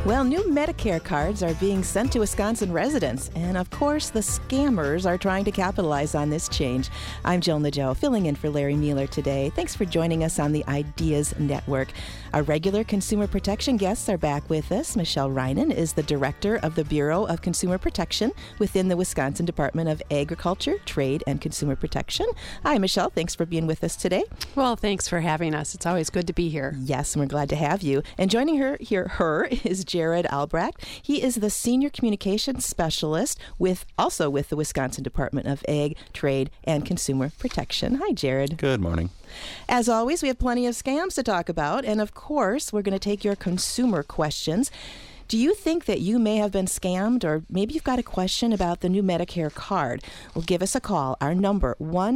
Well, new Medicare cards are being sent to Wisconsin residents, and of course, the scammers are trying to capitalize on this change. I'm Jill Nadeau, filling in for Larry Mueller today. Thanks for joining us on the Ideas Network. Our regular consumer protection guests are back with us. Michelle Reinen is the director of the Bureau of Consumer Protection within the Wisconsin Department of Agriculture, Trade, and Consumer Protection. Hi, Michelle. Thanks for being with us today. Well, thanks for having us. It's always good to be here. Yes, and we're glad to have you. And joining her is Jared Albrecht. He is the Senior Communications Specialist also with the Wisconsin Department of Ag, Trade, and Consumer Protection. Hi, Jared. Good morning. As always, we have plenty of scams to talk about, and of course, we're going to take your consumer questions. Do you think that you may have been scammed, or maybe you've got a question about the new Medicare card? Well, give us a call. Our number,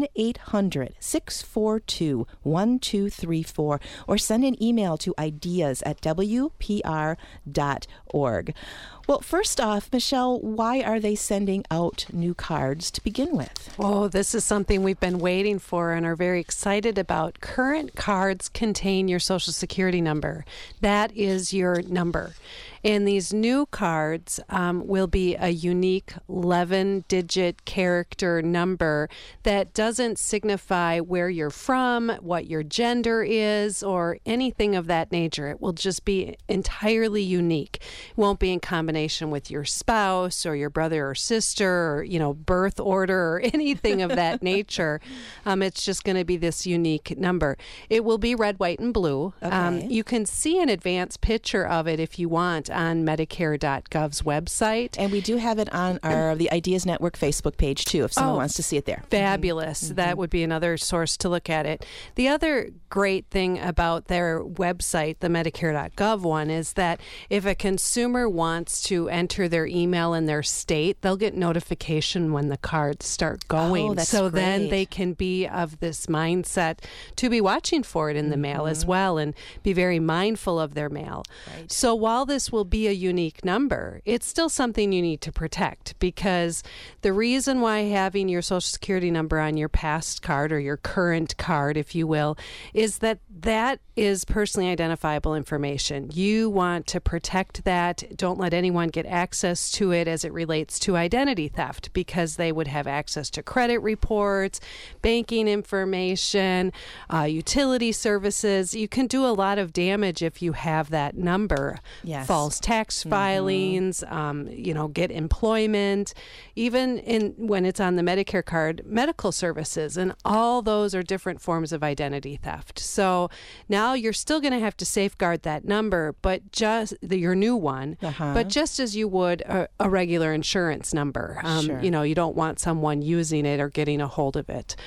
1-800-642-1234, or send an email to ideas@wpr.org. Well, first off, Michelle, why are they sending out new cards to begin with? Oh, this is something we've been waiting for and are very excited about. Current cards contain your Social Security number. That is your number. And these new cards will be a unique 11-digit character number that doesn't signify where you're from, what your gender is, or anything of that nature. It will just be entirely unique. It won't be in combination with your spouse or your brother or sister or, birth order or anything of that nature. It's just going to be this unique number. It will be red, white, and blue. Okay. You can see an advanced picture of it if you want on Medicare.gov's website. And we do have it on the Ideas Network Facebook page, too, if someone wants to see it there. Fabulous. Mm-hmm. That would be another source to look at it. The other great thing about their website, the Medicare.gov one, is that if a consumer wants to enter their email in their state, they'll get notification when the cards start going. Oh, that's so great. Then they can be of this mindset to be watching for it in the mail as well and be very mindful of their mail. Right. So while this will be a unique number, it's still something you need to protect, because the reason why having your Social Security number on your past card or your current card, if you will, is that is personally identifiable information. You want to protect that. Don't let anyone get access to it as it relates to identity theft, because they would have access to credit reports, banking information, utility services. You can do a lot of damage if you have that number. Yes. False tax filings, get employment, even when it's on the Medicare card, medical services, and all those are different forms of identity theft. So now you're still going to have to safeguard that number, but just your new one, but just as you would a regular insurance number. Sure. You don't want someone using it or getting a hold of it.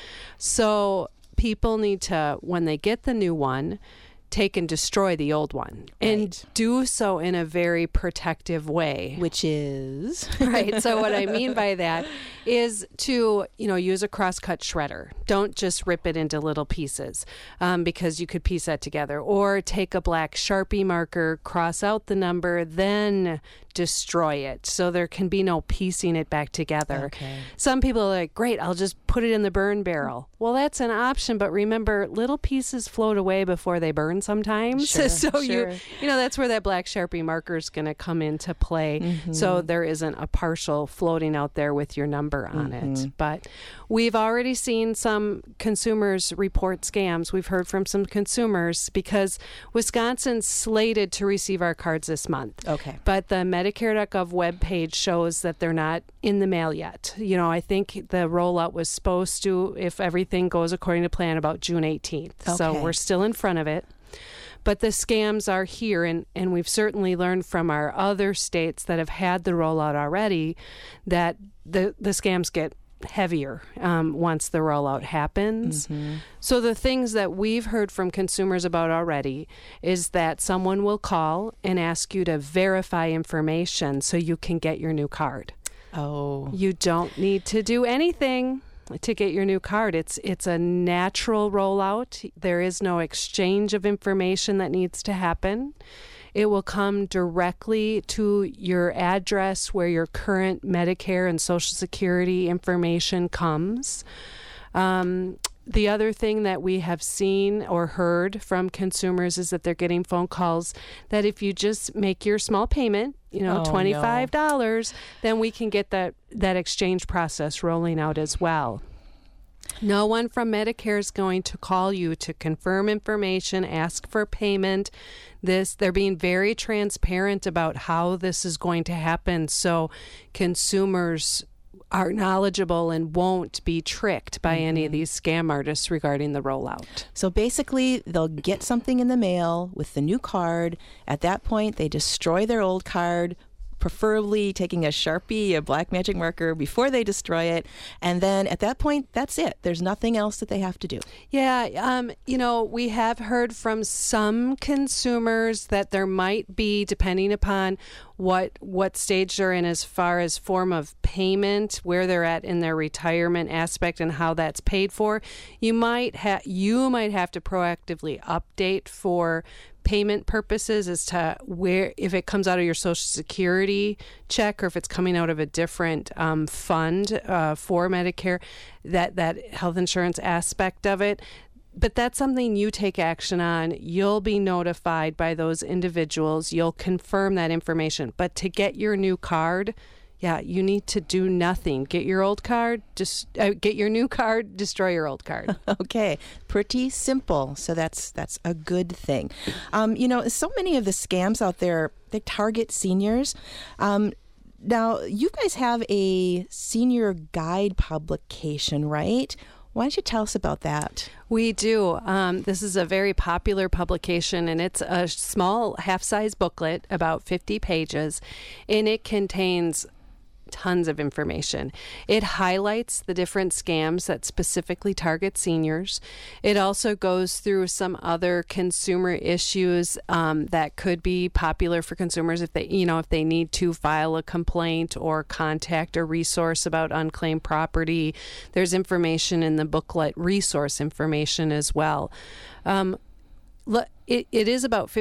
So people need to, when they get the new one, take and destroy the old one, and do so in a very protective way. Which is? Right. So what I mean by that is to, use a crosscut shredder. Don't just rip it into little pieces, because you could piece that together. Or take a black Sharpie marker, cross out the number, then destroy it, so there can be no piecing it back together. Okay. Some people are like, great, I'll just put it in the burn barrel. Well, that's an option, but remember, little pieces float away before they burn sometimes. Sure, so sure. that's where that black Sharpie marker is going to come into play. So there isn't a partial floating out there with your number on it. But we've already seen some consumers report scams. We've heard from some consumers, because Wisconsin's slated to receive our cards this month. Okay. But the Medicare.gov webpage shows that they're not in the mail yet. I think the rollout was supposed to, if everything goes according to plan, about June 18th. Okay. So we're still in front of it. But the scams are here, and we've certainly learned from our other states that have had the rollout already that the scams get heavier once the rollout happens. So the things that we've heard from consumers about already is that someone will call and ask you to verify information so you can get your new card. Oh. You don't need to do anything to get your new card. It's a natural rollout. There is no exchange of information that needs to happen. It will come directly to your address where your current Medicare and Social Security information comes. The other thing that we have seen or heard from consumers is that they're getting phone calls that if you just make your small payment, $25, then we can get that exchange process rolling out as well. No one from Medicare is going to call you to confirm information, ask for payment. They're being very transparent about how this is going to happen, so consumers are knowledgeable and won't be tricked by any of these scam artists regarding the rollout. So basically, they'll get something in the mail with the new card. At that point, they destroy their old card, preferably taking a Sharpie, a black magic marker before they destroy it. And then at that point, that's it. There's nothing else that they have to do. Yeah. We have heard from some consumers that there might be, depending upon what stage they're in as far as form of payment, where they're at in their retirement aspect and how that's paid for, you might have to proactively update for payment purposes as to where, if it comes out of your Social Security check or if it's coming out of a different fund for Medicare, that health insurance aspect of it. But that's something you take action on. You'll be notified by those individuals. You'll confirm that information. But to get your new card, you need to do nothing. Get your old card, get your new card, destroy your old card. Okay, pretty simple. So that's a good thing. So many of the scams out there, they target seniors. Now, you guys have a senior guide publication, right? Why don't you tell us about that? We do. This is a very popular publication, and it's a small half-size booklet, about 50 pages, and it contains tons of information. It highlights the different scams that specifically target seniors. It also goes through some other consumer issues that could be popular for consumers if they need to file a complaint or contact a resource about unclaimed property. There's information in the booklet, resource information as well. It is about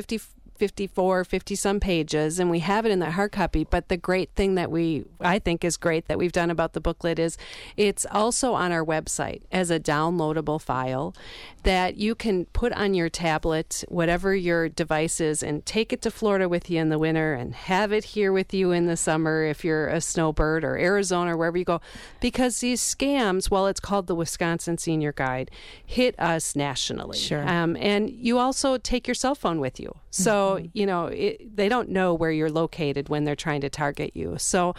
50 some pages, and we have it in the hard copy. But the great thing that I think is great that we've done about the booklet is it's also on our website as a downloadable file that you can put on your tablet, whatever your device is, and take it to Florida with you in the winter and have it here with you in the summer if you're a snowbird, or Arizona or wherever you go. Because these scams, while it's called the Wisconsin Senior Guide, hit us nationally. Sure. And you also take your cell phone with you. So, they don't know where you're located when they're trying to target you. So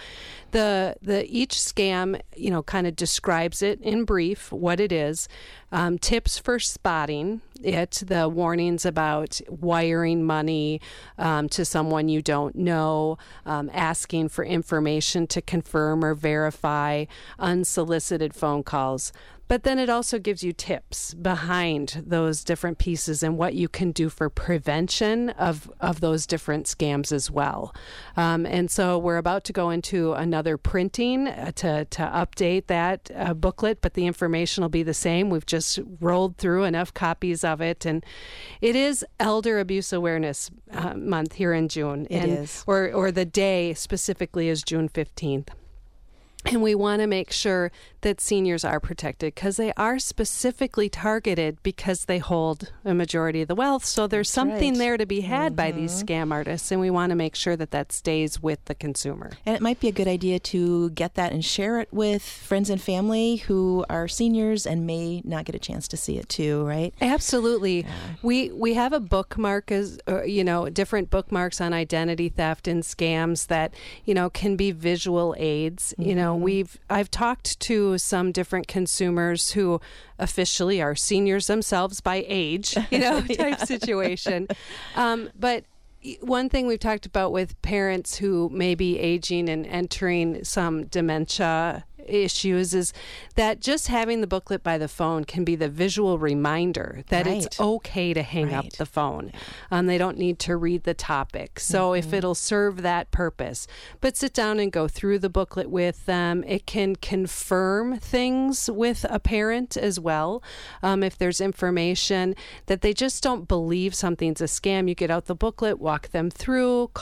each scam, kind of describes it in brief, what it is, tips for spotting it, the warnings about wiring money to someone you don't know, asking for information to confirm or verify, unsolicited phone calls. But then it also gives you tips behind those different pieces and what you can do for prevention of those different scams as well. And so we're about to go into another printing to update that booklet, but the information will be the same. We've just rolled through enough copies of it. And it is Elder Abuse Awareness Month here in June. It is. Or the day specifically is June 15th. And we want to make sure that seniors are protected because they are specifically targeted because they hold a majority of the wealth. So there's something there to be had by these scam artists, and we want to make sure that stays with the consumer. And it might be a good idea to get that and share it with friends and family who are seniors and may not get a chance to see it too, right? Absolutely. Yeah. We have a bookmark, different bookmarks on identity theft and scams that, can be visual aids. I've talked to some different consumers who officially are seniors themselves by age, type situation. But one thing we've talked about with parents who may be aging and entering some dementia issues is that just having the booklet by the phone can be the visual reminder that it's okay to hang up the phone. They don't need to read the topic. So if it'll serve that purpose, but sit down and go through the booklet with them. It can confirm things with a parent as well. If there's information that they just don't believe something's a scam, you get out the booklet, walk them through, call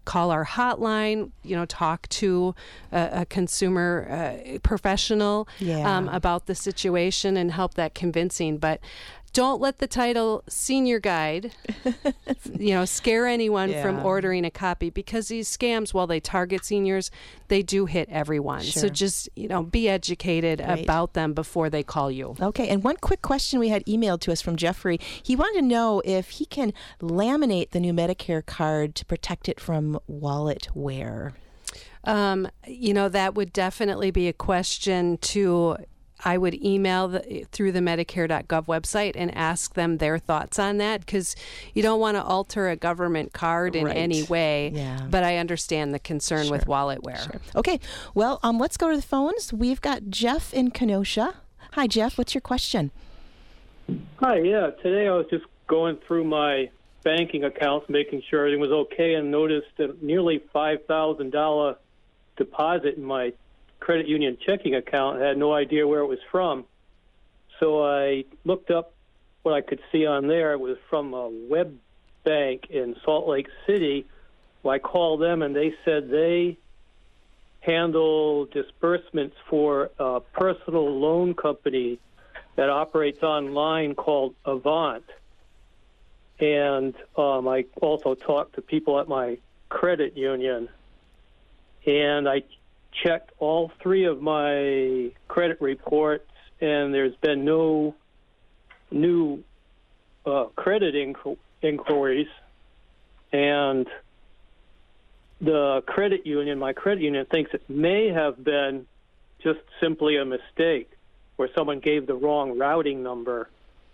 call our hotline, talk to a consumer professional about the situation and help that convincing. But don't let the title Senior Guide, scare anyone from ordering a copy, because these scams, while they target seniors, they do hit everyone. Sure. So just, be educated about them before they call you. Okay. And one quick question we had emailed to us from Jeffrey. He wanted to know if he can laminate the new Medicare card to protect it from wallet wear. That would definitely be a question I would email through the Medicare.gov website and ask them their thoughts on that, because you don't want to alter a government card in any way. Yeah. But I understand the concern with wallet wear. Sure. Okay. Well, let's go to the phones. We've got Jeff in Kenosha. Hi, Jeff. What's your question? Hi. Yeah. Today I was just going through my banking accounts, making sure everything was okay, and noticed a nearly $5,000 deposit in my credit union checking account. I had no idea where it was from. So I looked up what I could see on there. It was from a web bank in Salt Lake City. Well, I called them, and they said they handle disbursements for a personal loan company that operates online called Avant. And I also talked to people at my credit union, and I checked all three of my credit reports, and there's been no new credit inquiries. And my credit union thinks it may have been just simply a mistake where someone gave the wrong routing number.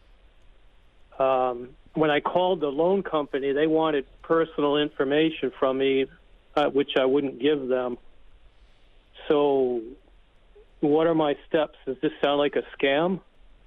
When I called the loan company, they wanted personal information from me, which I wouldn't give them. So what are my steps? Does this sound like a scam?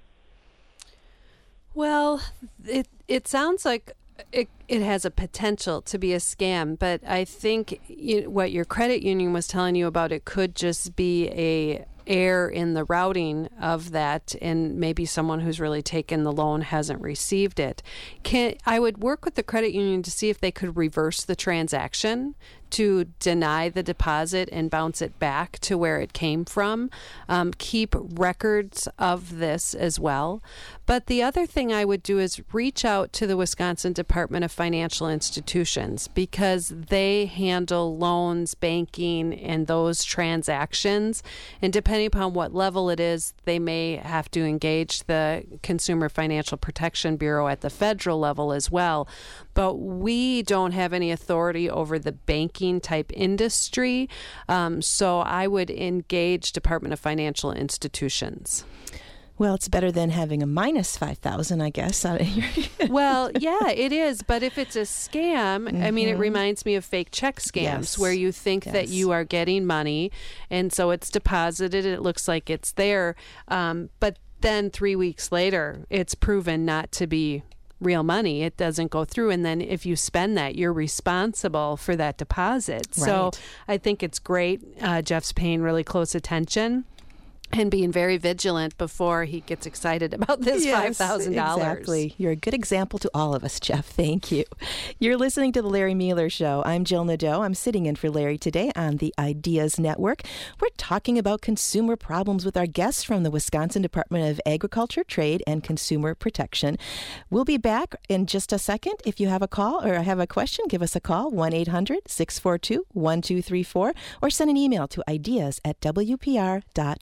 Well, it sounds like it has a potential to be a scam, but I think what your credit union was telling you about, it could just be a error in the routing of that, and maybe someone who's really taken the loan hasn't received it. I would work with the credit union to see if they could reverse the transaction to deny the deposit and bounce it back to where it came from. Keep records of this as well. But the other thing I would do is reach out to the Wisconsin Department of Financial Institutions, because they handle loans, banking, and those transactions. And depending upon what level it is, they may have to engage the Consumer Financial Protection Bureau at the federal level as well. But we don't have any authority over the banking type industry. So I would engage Department of Financial Institutions. Well, it's better than having a minus 5,000, I guess. Well, yeah, it is. But if it's a scam, I mean, it reminds me of fake check scams where you think that you are getting money, and so it's deposited. It looks like it's there. But then 3 weeks later, it's proven not to be real money. It doesn't go through. And then if you spend that, you're responsible for that deposit. Right. So I think it's great. Jeff's paying really close attention and being very vigilant before he gets excited about this $5,000. Exactly. You're a good example to all of us, Jeff. Thank you. You're listening to The Larry Mueller Show. I'm Jill Nadeau. I'm sitting in for Larry today on the Ideas Network. We're talking about consumer problems with our guests from the Wisconsin Department of Agriculture, Trade, and Consumer Protection. We'll be back in just a second. If you have a call or have a question, give us a call, 1-800-642-1234, or send an email to ideas@wpr.org.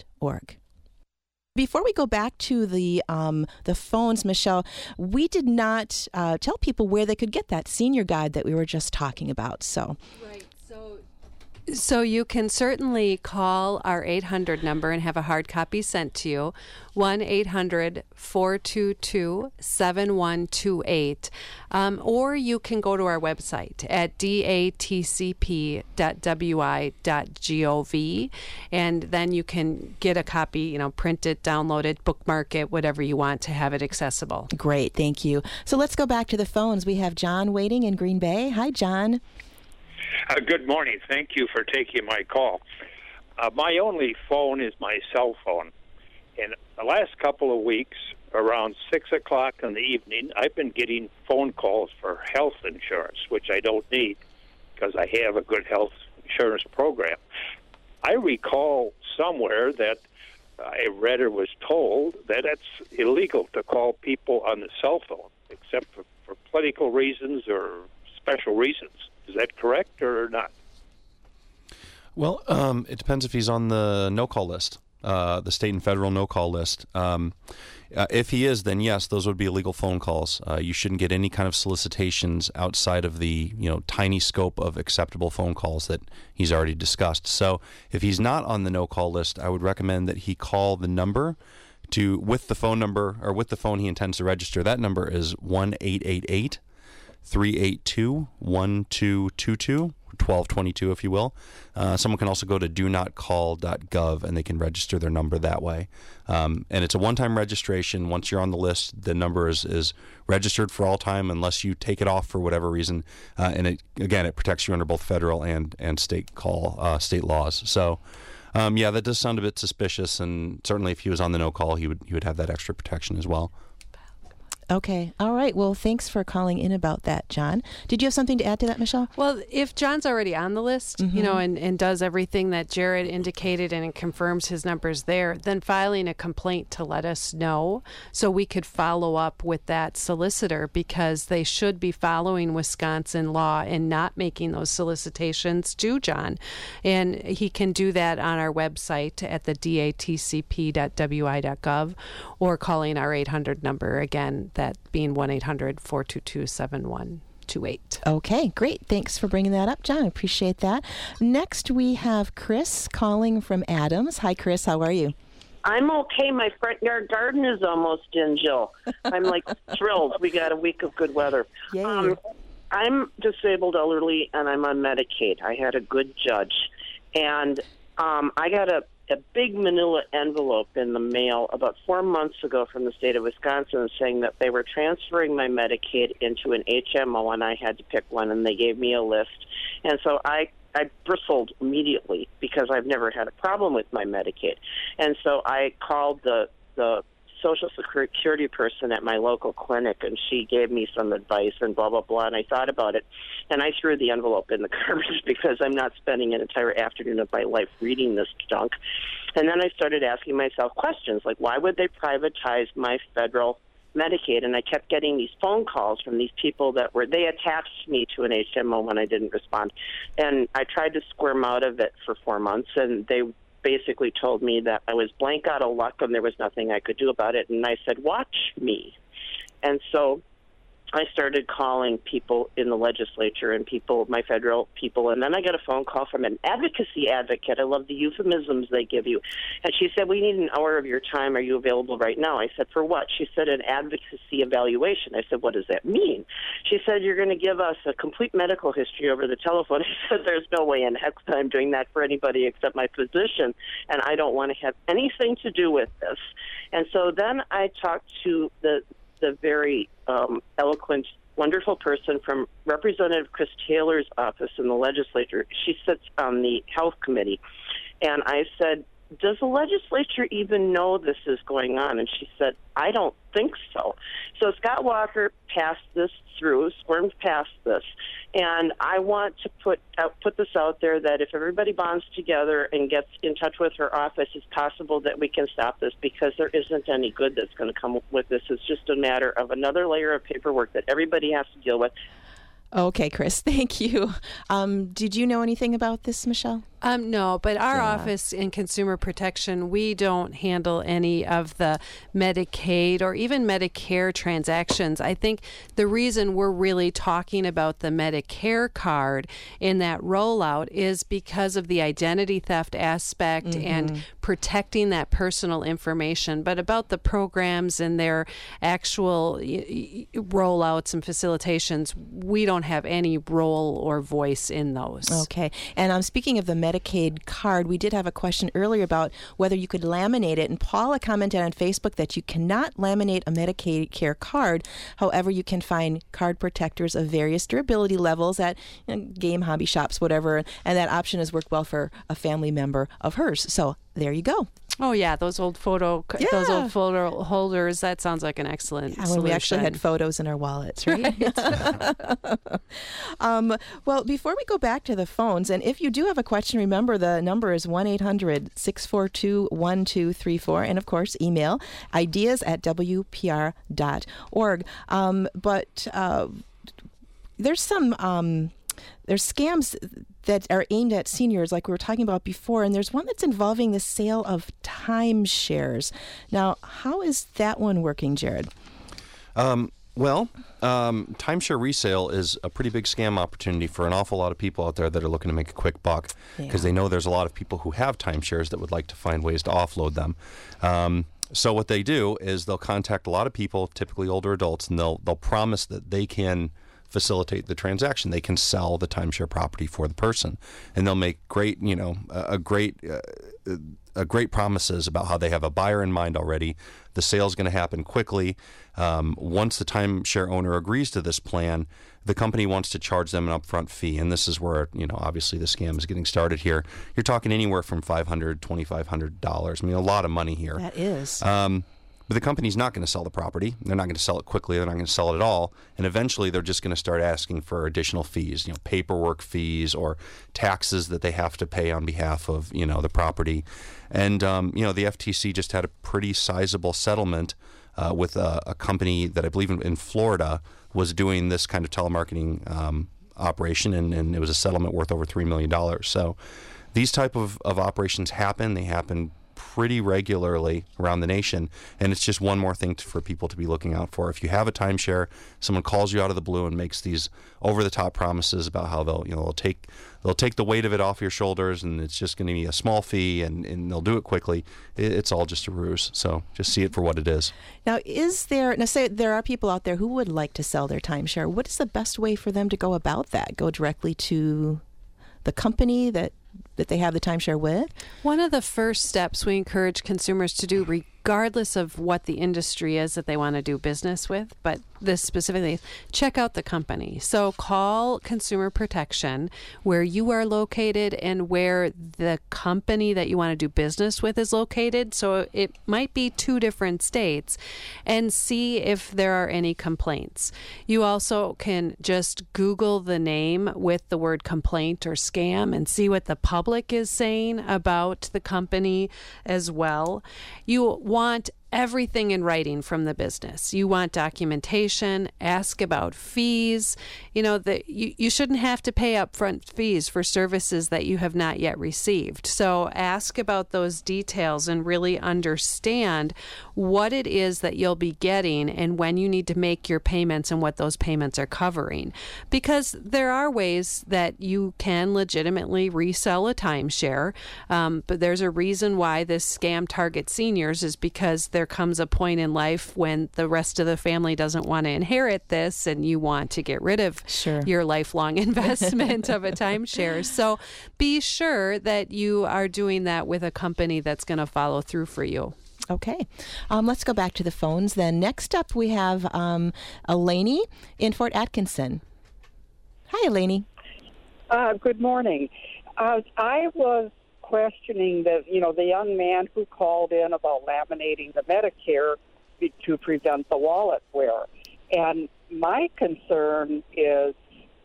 Before we go back to the phones, Michelle, we did not tell people where they could get that senior guide that we were just talking about. So. Right. So you can certainly call our 800 number and have a hard copy sent to you, 1-800-422-7128. Or you can go to our website at datcp.wi.gov, and then you can get a copy, print it, download it, bookmark it, whatever you want to have it accessible. Great. Thank you. So let's go back to the phones. We have John waiting in Green Bay. Hi, John. Good morning. Thank you for taking my call. My only phone is my cell phone. In the last couple of weeks, around 6 o'clock in the evening, I've been getting phone calls for health insurance, which I don't need. because I have a good health insurance program. I recall somewhere that I read or was told that it's illegal to call people on the cell phone, except for political reasons or special reasons. Is that correct or not? Well, it depends if he's on the no-call list, the state and federal no-call list. If he is, then yes, those would be illegal phone calls. You shouldn't get any kind of solicitations outside of the tiny scope of acceptable phone calls that he's already discussed. So if he's not on the no-call list, I would recommend that he call the number with the phone number or with the phone he intends to register. That number is 1-888-382-1222. 1222, if you will. Someone can also go to donotcall.gov and they can register their number that way. And it's a one-time registration. Once you're on the list, the number is registered for all time unless you take it off for whatever reason. And it protects you under both federal and state laws. So, that does sound a bit suspicious. And certainly, if he was on the no call, he would have that extra protection as well. Okay. All right. Well, thanks for calling in about that, John. Did you have something to add to that, Michelle? Well, if John's already on the list, and does everything that Jared indicated and it confirms his numbers there, then filing a complaint to let us know so we could follow up with that solicitor, because they should be following Wisconsin law and not making those solicitations to John. And he can do that on our website at the datcp.wi.gov or calling our 800 number again, that being 1-800-422-7128. Okay, great. Thanks for bringing that up, John. I appreciate that. Next, we have Chris calling from Adams. Hi, Chris. How are you? I'm okay. My front yard garden is almost in, Jill. I'm thrilled. We got a week of good weather. Yay. I'm disabled, elderly, and I'm on Medicaid. I had a good judge. And I got a big manila envelope in the mail about 4 months ago from the state of Wisconsin saying that they were transferring my Medicaid into an HMO and I had to pick one, and they gave me a list. And so I bristled immediately because I've never had a problem with my Medicaid. And so I called the Social Security person at my local clinic, and she gave me some advice and blah, blah, blah, and I thought about it, and I threw the envelope in the garbage because I'm not spending an entire afternoon of my life reading this junk. And then I started asking myself questions like, why would they privatize my federal Medicaid? And I kept getting these phone calls from these people they attached me to an HMO when I didn't respond. And I tried to squirm out of it for 4 months, and they basically told me that I was blank out of luck and there was nothing I could do about it. And I said, watch me. And so I started calling people in the legislature and my federal people. And then I got a phone call from an advocacy advocate. I love the euphemisms they give you. And she said, we need an hour of your time. Are you available right now? I said, for what? She said, an advocacy evaluation. I said, what does that mean? She said, you're going to give us a complete medical history over the telephone. I said, there's no way in heck I'm doing that for anybody except my physician, and I don't want to have anything to do with this. And so then I talked to the very eloquent, wonderful person from Representative Chris Taylor's office in the legislature. She sits on the health committee. And I said, does the legislature even know this is going on? And she said, I don't think so. So Scott Walker passed this through, squirmed past this. And I want to put this out there that if everybody bonds together and gets in touch with her office, it's possible that we can stop this, because there isn't any good that's going to come with this. It's just a matter of another layer of paperwork that everybody has to deal with. Okay, Chris, thank you. Did you know anything about this, Michelle? No, but our office in Consumer Protection, we don't handle any of the Medicaid or even Medicare transactions. I think the reason we're really talking about the Medicare card in that rollout is because of the identity theft aspect and protecting that personal information. But about the programs and their actual rollouts and facilitations, we don't have any role or voice in those. Okay. And speaking of the Medicaid card, we did have a question earlier about whether you could laminate it. And Paula commented on Facebook that you cannot laminate a Medicaid care card. However, you can find card protectors of various durability levels at game hobby shops, whatever. And that option has worked well for a family member of hers. So there you go. Oh yeah, those old photo holders. That sounds like an excellent when solution. we actually had photos in our wallets, right? Well, before we go back to the phones, and if you do have a question, remember the number is 1-800-642-1234, and of course email ideas@wpr.org. But there's some there's scams that are aimed at seniors, like we were talking about before, and there's one that's involving the sale of timeshares. Now, how is that one working, Jared? Timeshare resale is a pretty big scam opportunity for an awful lot of people out there that are looking to make a quick buck because they know there's a lot of people who have timeshares that would like to find ways to offload them. So what they do is they'll contact a lot of people, typically older adults, and they'll promise that they can facilitate the transaction. They can sell the timeshare property for the person, and they'll make great promises about how they have a buyer in mind already. The sale's going to happen quickly. Once the timeshare owner agrees to this plan, the company wants to charge them an upfront fee, and this is where obviously the scam is getting started here. You're talking anywhere from $500, $2,500. I mean, a lot of money here. That is. But the company's not going to sell the property. They're not going to sell it quickly. They're not going to sell it at all. And eventually they're just going to start asking for additional fees, paperwork fees or taxes that they have to pay on behalf of, the property. And, the FTC just had a pretty sizable settlement with a company that I believe in Florida was doing this kind of telemarketing operation, and it was a settlement worth over $3 million. So these type of operations happen. They happen pretty regularly around the nation, and it's just one more thing for people to be looking out for. If you have a timeshare, someone calls you out of the blue and makes these over-the-top promises about how they'll take the weight of it off your shoulders, and it's just going to be a small fee, and they'll do it quickly. It's all just a ruse. So just see it for what it is. Now, say there are people out there who would like to sell their timeshare. What is the best way for them to go about that? Go directly to the company that they have the timeshare with? One of the first steps we encourage consumers to do, regardless of what the industry is that they want to do business with, but this specifically, check out the company. So call Consumer Protection where you are located and where the company that you want to do business with is located. So it might be 2 different states, and see if there are any complaints. You also can just Google the name with the word complaint or scam and see what the public is saying about the company as well. You want everything in writing from the business. You want documentation, ask about fees. You shouldn't have to pay upfront fees for services that you have not yet received. So ask about those details and really understand what it is that you'll be getting and when you need to make your payments and what those payments are covering. Because there are ways that you can legitimately resell a timeshare, but there's a reason why this scam targets seniors is because there comes a point in life when the rest of the family doesn't want to inherit this and you want to get rid of your lifelong investment of a timeshare. So be sure that you are doing that with a company that's going to follow through for you. Okay. Let's go back to the phones then. Next up, we have Eleni in Fort Atkinson. Hi, Eleni. Good morning. I was questioning the young man who called in about laminating the Medicare to prevent the wallet wear. And my concern is,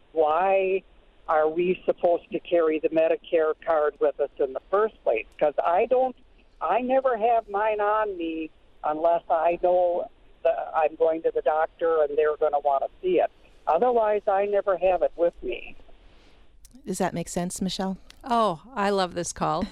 why are we supposed to carry the Medicare card with us in the first place? Because I never have mine on me unless I know that I'm going to the doctor and they're going to want to see it. Otherwise, I never have it with me. Does that make sense, Michelle? Oh, I love this call.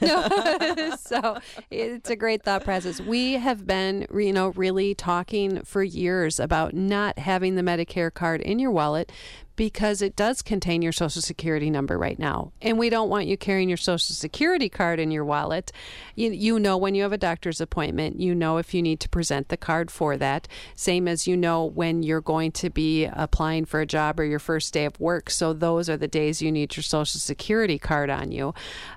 So it's a great thought process. We have been, really talking for years about not having the Medicare card in your wallet because it does contain your Social Security number right now. And we don't want you carrying your Social Security card in your wallet. You know when you have a doctor's appointment, you know if you need to present the card for that. Same as when you're going to be applying for a job or your first day of work. So those are the days you need your Social Security card on you.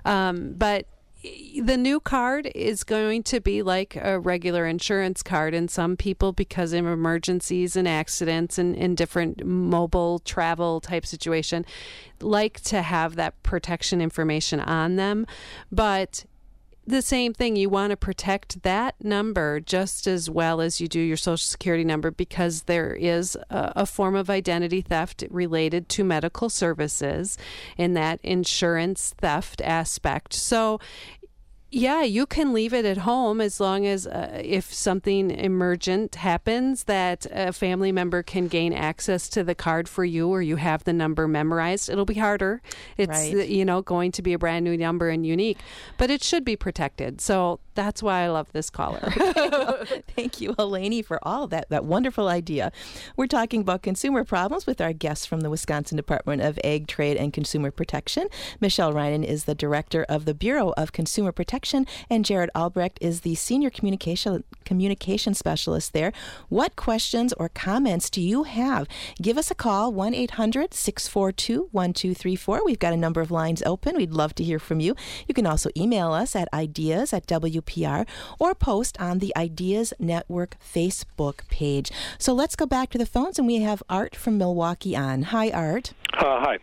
But the new card is going to be like a regular insurance card, and some people, because of emergencies and accidents and different mobile travel type situation, like to have that protection information on them. But the same thing. You want to protect that number just as well as you do your Social Security number, because there is a form of identity theft related to medical services in that insurance theft aspect. So yeah, you can leave it at home as long as if something emergent happens that a family member can gain access to the card for you, or you have the number memorized. It'll be harder. It's right. Going to be a brand new number and unique, but it should be protected. So that's why I love this caller. Thank you, Eleni, for all that wonderful idea. We're talking about consumer problems with our guests from the Wisconsin Department of Ag, Trade, and Consumer Protection. Michelle Reinen is the director of the Bureau of Consumer Protection, and Jared Albrecht is the senior communication specialist there. What questions or comments do you have? Give us a call, 1-800-642-1234. We've got a number of lines open. We'd love to hear from you. You can also email us at ideas@WPR or post on the Ideas Network Facebook page. So let's go back to the phones, and we have Art from Milwaukee on. Hi, Art. Hi.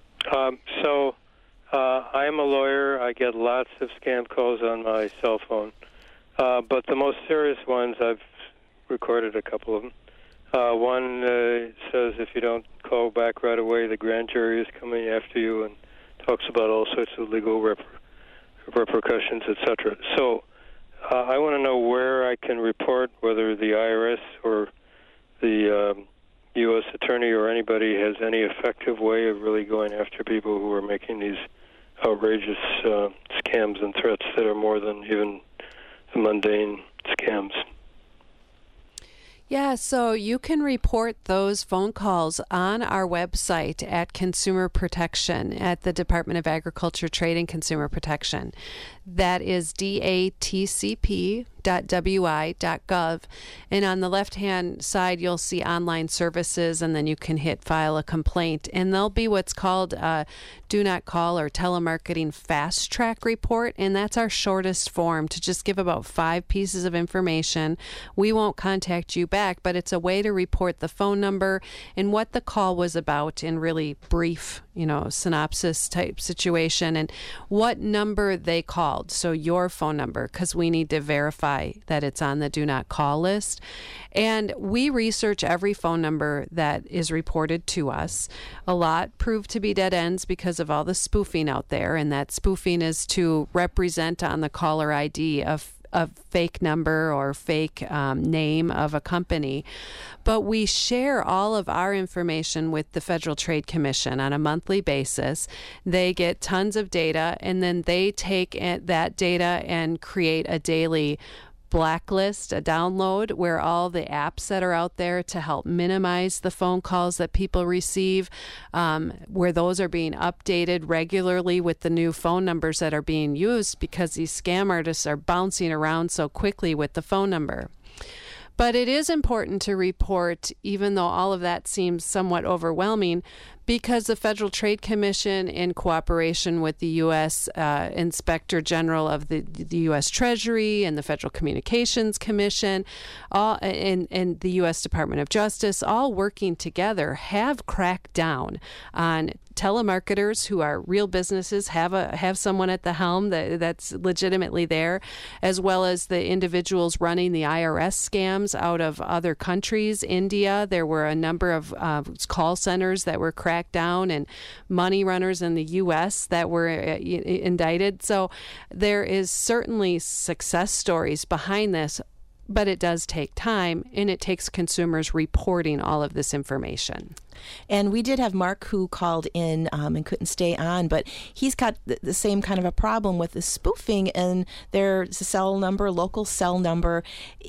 I am a lawyer. I get lots of scam calls on my cell phone. But the most serious ones, I've recorded a couple of them. One says if you don't call back right away, the grand jury is coming after you, and talks about all sorts of legal repercussions, etc. So I want to know where I can report, whether the IRS or the U.S. attorney or anybody has any effective way of really going after people who are making these outrageous scams and threats that are more than even the mundane scams. Yeah, so you can report those phone calls on our website at Consumer Protection at the Department of Agriculture, Trade, and Consumer Protection. That is datcp.wi.gov. And on the left-hand side, you'll see online services, and then you can hit file a complaint. And there'll be what's called a do not call or telemarketing fast track report, and that's our shortest form to just give about 5 pieces of information. We won't contact you back, but it's a way to report the phone number and what the call was about in really brief, synopsis type situation, and what number they called. So your phone number, because we need to verify that it's on the do not call list. And we research every phone number that is reported to us. A lot prove to be dead ends because of all the spoofing out there, and that spoofing is to represent on the caller ID a fake number or fake name of a company. But we share all of our information with the Federal Trade Commission on a monthly basis. They get tons of data, and then they take that data and create a daily blacklist, a download, where all the apps that are out there to help minimize the phone calls that people receive, where those are being updated regularly with the new phone numbers that are being used, because these scam artists are bouncing around so quickly with the phone number. But it is important to report, even though all of that seems somewhat overwhelming, because the Federal Trade Commission, in cooperation with the U.S. Inspector General of the U.S. Treasury and the Federal Communications Commission, and the U.S. Department of Justice, all working together, have cracked down on telemarketers who are real businesses, have someone at the helm that's legitimately there, as well as the individuals running the IRS scams out of other countries. India, there were a number of call centers that were cracked down, and money runners in the U.S. that were indicted. So there is certainly success stories behind this, but it does take time, and it takes consumers reporting all of this information. And we did have Mark who called in and couldn't stay on, but he's got the same kind of a problem with the spoofing and their cell number, local cell number.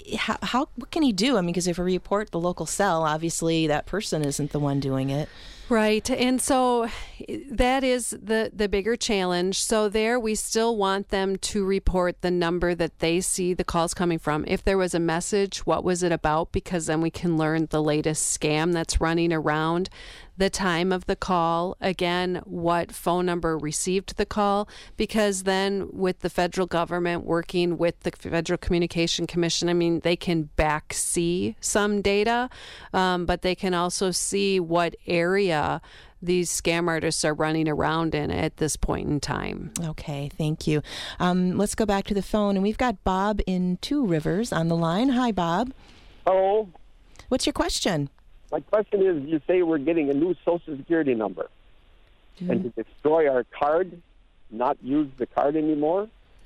What can he do? I mean, because if we report the local cell, obviously that person isn't the one doing it. Right. And so that is the bigger challenge. So there we still want them to report the number that they see the calls coming from. If there was a message, what was it about? Because then we can learn the latest scam that's running around, the time of the call, again, what phone number received the call, because then with the federal government working with the Federal Communication Commission, I mean, they can back see some data, but they can also see what area these scam artists are running around in at this point in time. Okay, thank you. Let's go back to the phone, and we've got Bob in Two Rivers on the line. Hi, Bob. Hello. What's your question? My question is, you say we're getting a new Social Security number, and to destroy our card, not use the card anymore?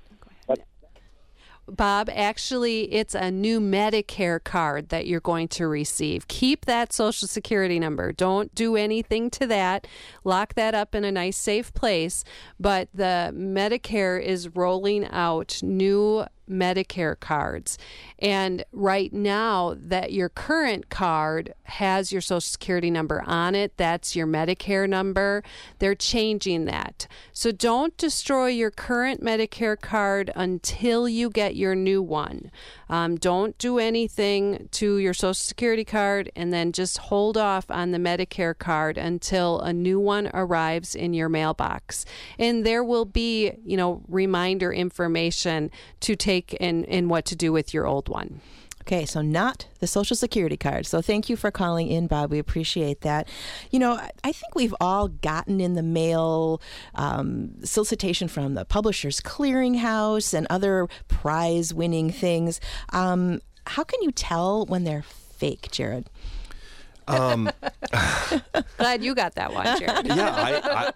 Bob, actually, it's a new Medicare card that you're going to receive. Keep that Social Security number. Don't do anything to that. Lock that up in a nice, safe place. But the Medicare is rolling out new Medicare cards. And right now that your current card has your Social Security number on it, that's your Medicare number. They're changing that. So don't destroy your current Medicare card until you get your new one. Don't do anything to your Social Security card, and then just hold off on the Medicare card until a new one arrives in your mailbox. And there will be, reminder information to take in what to do with your old one. Okay, so not the Social Security card. So thank you for calling in, Bob. We appreciate that. I think we've all gotten in the mail solicitation from the Publishers Clearinghouse and other prize-winning things. How can you tell when they're fake, Jared? Glad you got that one, Jared. Yeah,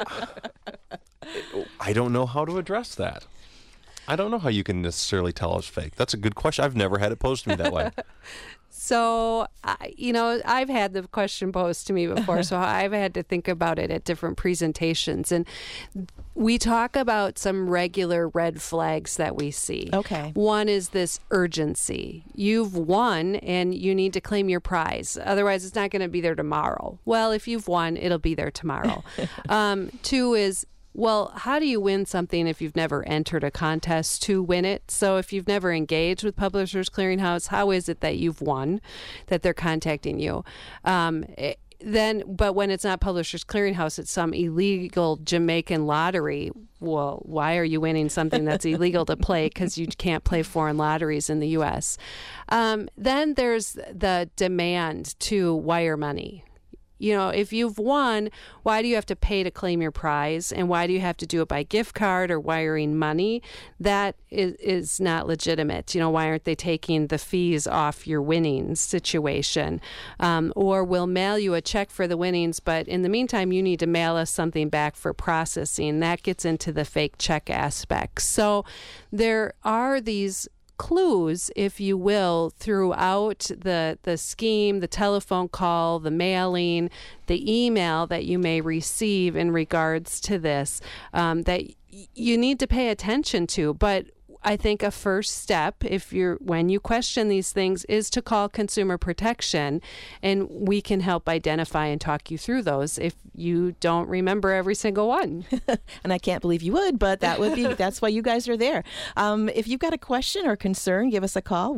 I don't know how to address that. I don't know how you can necessarily tell it's fake. That's a good question. I've never had it posed to me that way. So, I've had the question posed to me before, so I've had to think about it at different presentations. And we talk about some regular red flags that we see. Okay. One is this urgency. You've won and you need to claim your prize. Otherwise, it's not going to be there tomorrow. Well, if you've won, it'll be there tomorrow. Two is, well, how do you win something if you've never entered a contest to win it? So if you've never engaged with Publishers Clearinghouse, how is it that you've won, that they're contacting you? But when it's not Publishers Clearinghouse, it's some illegal Jamaican lottery. Well, why are you winning something that's illegal to play? Because you can't play foreign lotteries in the U.S. Then there's the demand to wire money. If you've won, why do you have to pay to claim your prize? And why do you have to do it by gift card or wiring money? That is not legitimate. Why aren't they taking the fees off your winnings situation? Or we'll mail you a check for the winnings, but in the meantime, you need to mail us something back for processing. That gets into the fake check aspect. So there are these clues, if you will, throughout the scheme, the telephone call, the mailing, the email that you may receive in regards to this, that you need to pay attention to. But I think a first step, when you question these things, is to call Consumer Protection, and we can help identify and talk you through those if you don't remember every single one. And I can't believe you would, but that's why you guys are there. If you've got a question or concern, give us a call,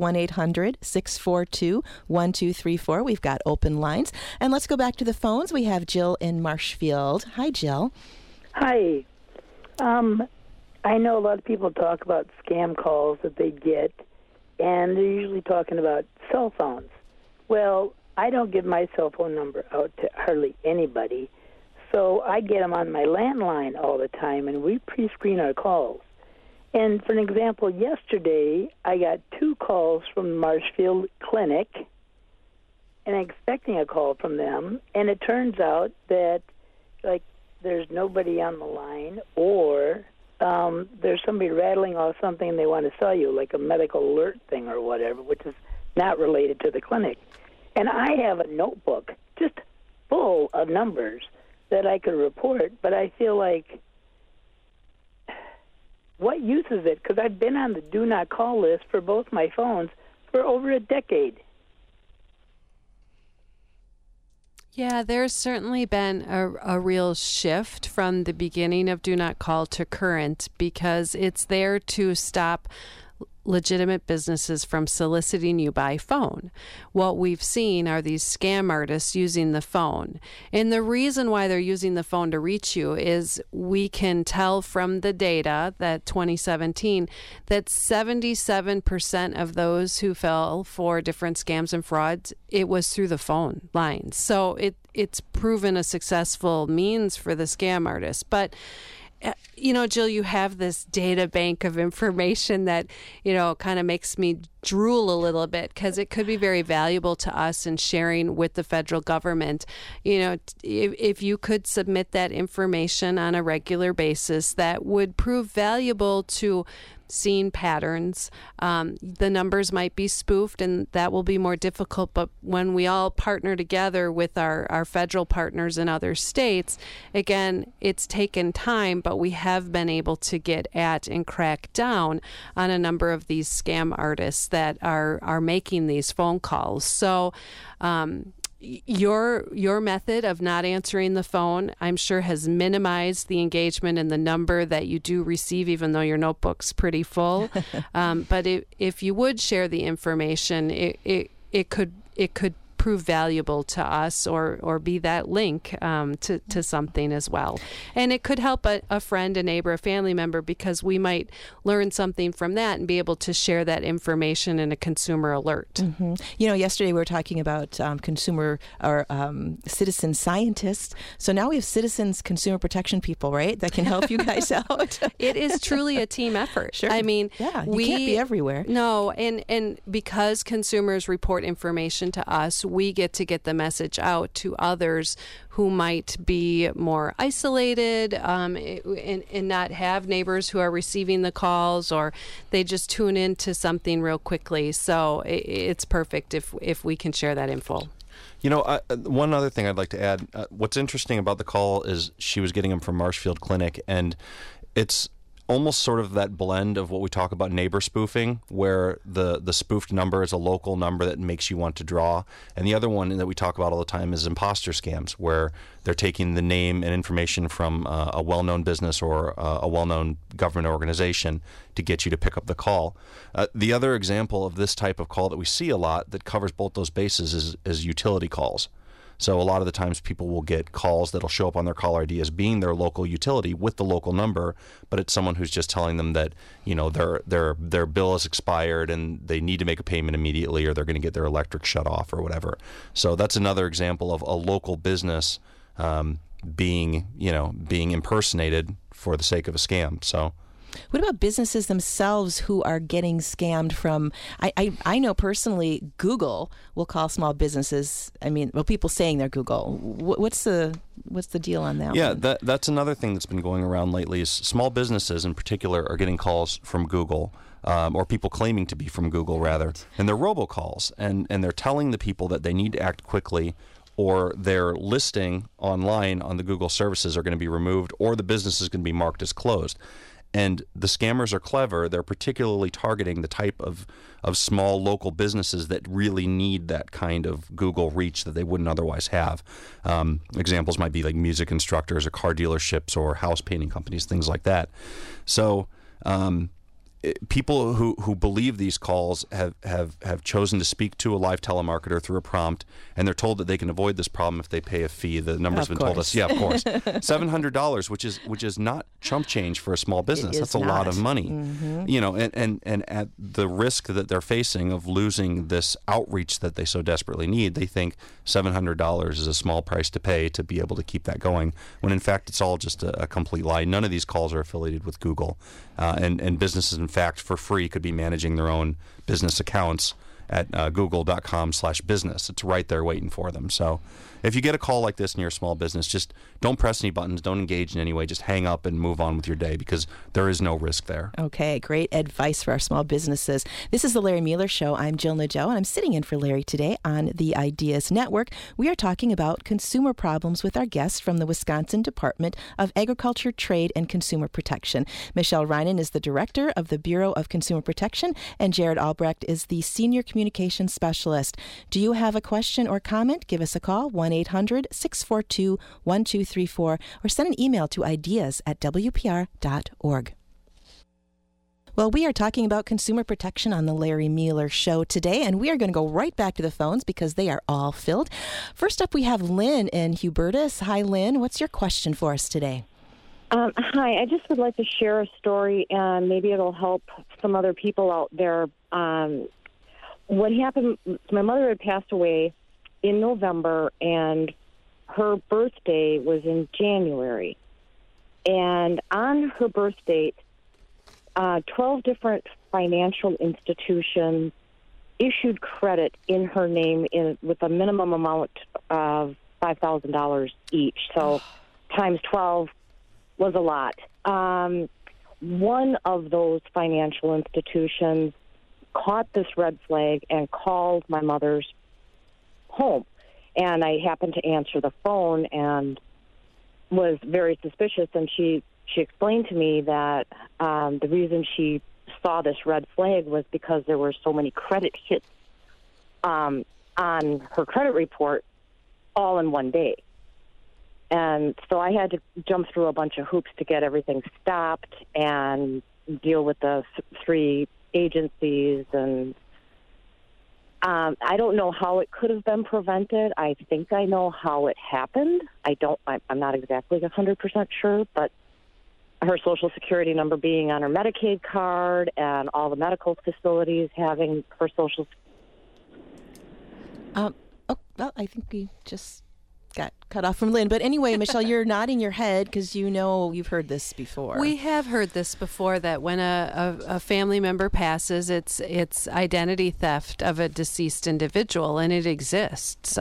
1-800-642-1234. We've got open lines. And let's go back to the phones. We have Jill in Marshfield. Hi, Jill. Hi. I know a lot of people talk about scam calls that they get, and they're usually talking about cell phones. Well, I don't give my cell phone number out to hardly anybody, so I get them on my landline all the time, and we pre-screen our calls. And for an example, yesterday I got 2 calls from the Marshfield Clinic, and I'm expecting a call from them, and it turns out that, there's nobody on the line, or there's somebody rattling off something they want to sell you, like a medical alert thing or whatever, which is not related to the clinic. And I have a notebook just full of numbers that I could report, but I feel like, what use is it? Because I've been on the do not call list for both my phones for over a decade. Yeah, there's certainly been a real shift from the beginning of Do Not Call to current, because it's there to stop legitimate businesses from soliciting you by phone. What we've seen are these scam artists using the phone. And the reason why they're using the phone to reach you is we can tell from the data that 2017 that 77% of those who fell for different scams and frauds, it was through the phone lines. So it's proven a successful means for the scam artists. But Jill, you have this data bank of information that, kind of makes me drool a little bit because it could be very valuable to us in sharing with the federal government. If you could submit that information on a regular basis, that would prove valuable to seeing patterns. The numbers might be spoofed and that will be more difficult, but when we all partner together with our federal partners in other states, again, it's taken time, but we have been able to get at and crack down on a number of these scam artists that are making these phone calls. So your method of not answering the phone, I'm sure, has minimized the engagement and the number that you do receive, even though your notebook's pretty full. But if you would share the information, it could prove valuable to us or be that link to something as well. And it could help a friend, a neighbor, a family member, because we might learn something from that and be able to share that information in a consumer alert. Mm-hmm. Yesterday we were talking about consumer or citizen scientists. So now we have citizens consumer protection people, right? That can help you guys out. It is truly a team effort. Sure. I mean, we can't be everywhere. No, and because consumers report information to us, we get the message out to others who might be more isolated and not have neighbors who are receiving the calls, or they just tune into something real quickly. So it's perfect if we can share that info. One other thing I'd like to add, what's interesting about the call is she was getting them from Marshfield Clinic, and it's almost sort of that blend of what we talk about neighbor spoofing, where the spoofed number is a local number that makes you want to draw. And the other one that we talk about all the time is imposter scams, where they're taking the name and information from a well-known business or a well-known government organization to get you to pick up the call. The other example of this type of call that we see a lot that covers both those bases is utility calls. So a lot of the times people will get calls that'll show up on their caller ID as being their local utility with the local number, but it's someone who's just telling them that, their bill is expired and they need to make a payment immediately, or they're going to get their electric shut off or whatever. So that's another example of a local business being impersonated for the sake of a scam. So. What about businesses themselves who are getting scammed from, I know personally, Google will call small businesses, people saying they're Google. What's the deal on that one? Yeah, that's another thing that's been going around lately is small businesses in particular are getting calls from Google, or people claiming to be from Google rather, and they're robocalls, and they're telling the people that they need to act quickly, or their listing online on the Google services are going to be removed, or the business is going to be marked as closed. And the scammers are clever. They're particularly targeting the type of small local businesses that really need that kind of Google reach that they wouldn't otherwise have. Examples might be like music instructors or car dealerships or house painting companies, things like that. So people who believe these calls have chosen to speak to a live telemarketer through a prompt, and they're told that they can avoid this problem if they pay a fee. The number's been told us. Yeah, of course. $700, which is not chump change for a small business. That's a lot of money. Mm-hmm. And at the risk that they're facing of losing this outreach that they so desperately need, they think $700 is a small price to pay to be able to keep that going, when in fact it's all just a complete lie. None of these calls are affiliated with Google, and businesses, in fact, for free could be managing their own business accounts at google.com/business. It's right there waiting for them. So if you get a call like this in your small business, just don't press any buttons, don't engage in any way, just hang up and move on with your day, because there is no risk there. Okay, great advice for our small businesses. This is the Larry Mueller Show. I'm Jill Nadeau, and I'm sitting in for Larry today on the Ideas Network. We are talking about consumer problems with our guests from the Wisconsin Department of Agriculture, Trade, and Consumer Protection. Michelle Reinen is the director of the Bureau of Consumer Protection, and Jared Albrecht is the senior communications specialist. Do you have a question or comment? Give us a call, 1-800-642-1234, or send an email to ideas@wpr.org. Well, we are talking about consumer protection on the Larry Mueller Show today, and we are going to go right back to the phones because they are all filled. First up, we have Lynn in Hubertus. Hi, Lynn. What's your question for us today? Hi. I just would like to share a story, and maybe it'll help some other people out there. What happened, my mother had passed away in November, and her birthday was in January. And on her birth date, 12 different financial institutions issued credit in her name with a minimum amount of $5,000 each. So times 12 was a lot. One of those financial institutions caught this red flag and called my mother's home. And I happened to answer the phone and was very suspicious, and she explained to me that the reason she saw this red flag was because there were so many credit hits on her credit report all in one day. And so I had to jump through a bunch of hoops to get everything stopped and deal with the three agencies. And I don't know how it could have been prevented. I think I know how it happened. I'm not exactly 100% sure, but her Social Security number being on her Medicaid card and all the medical facilities having her Social Well, I think we just got cut off from Lynn. But anyway, Michelle, you're nodding your head because you know you've heard this before. We have heard this before, that when a family member passes, it's identity theft of a deceased individual, and it exists.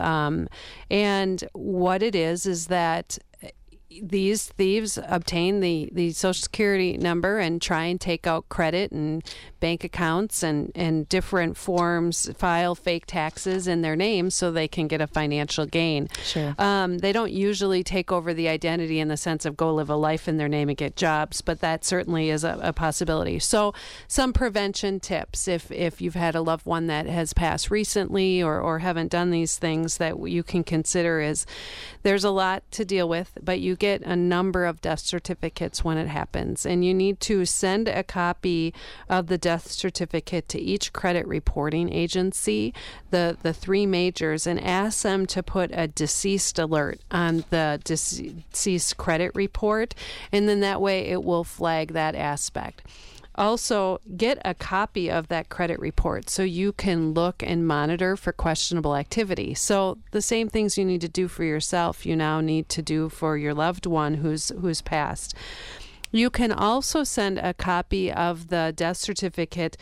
And what it is that these thieves obtain the Social Security number and try and take out credit and bank accounts and different forms, file fake taxes in their name so they can get a financial gain. Sure. They don't usually take over the identity in the sense of go live a life in their name and get jobs, but that certainly is a possibility. So some prevention tips if you've had a loved one that has passed recently or haven't done these things that you can consider is there's a lot to deal with, but you get a number of death certificates when it happens, and you need to send a copy of the death certificate to each credit reporting agency, the three majors, and ask them to put a deceased alert on the deceased credit report, and then that way it will flag that aspect. Also, get a copy of that credit report so you can look and monitor for questionable activity. So the same things you need to do for yourself, you now need to do for your loved one who's passed. You can also send a copy of the death certificate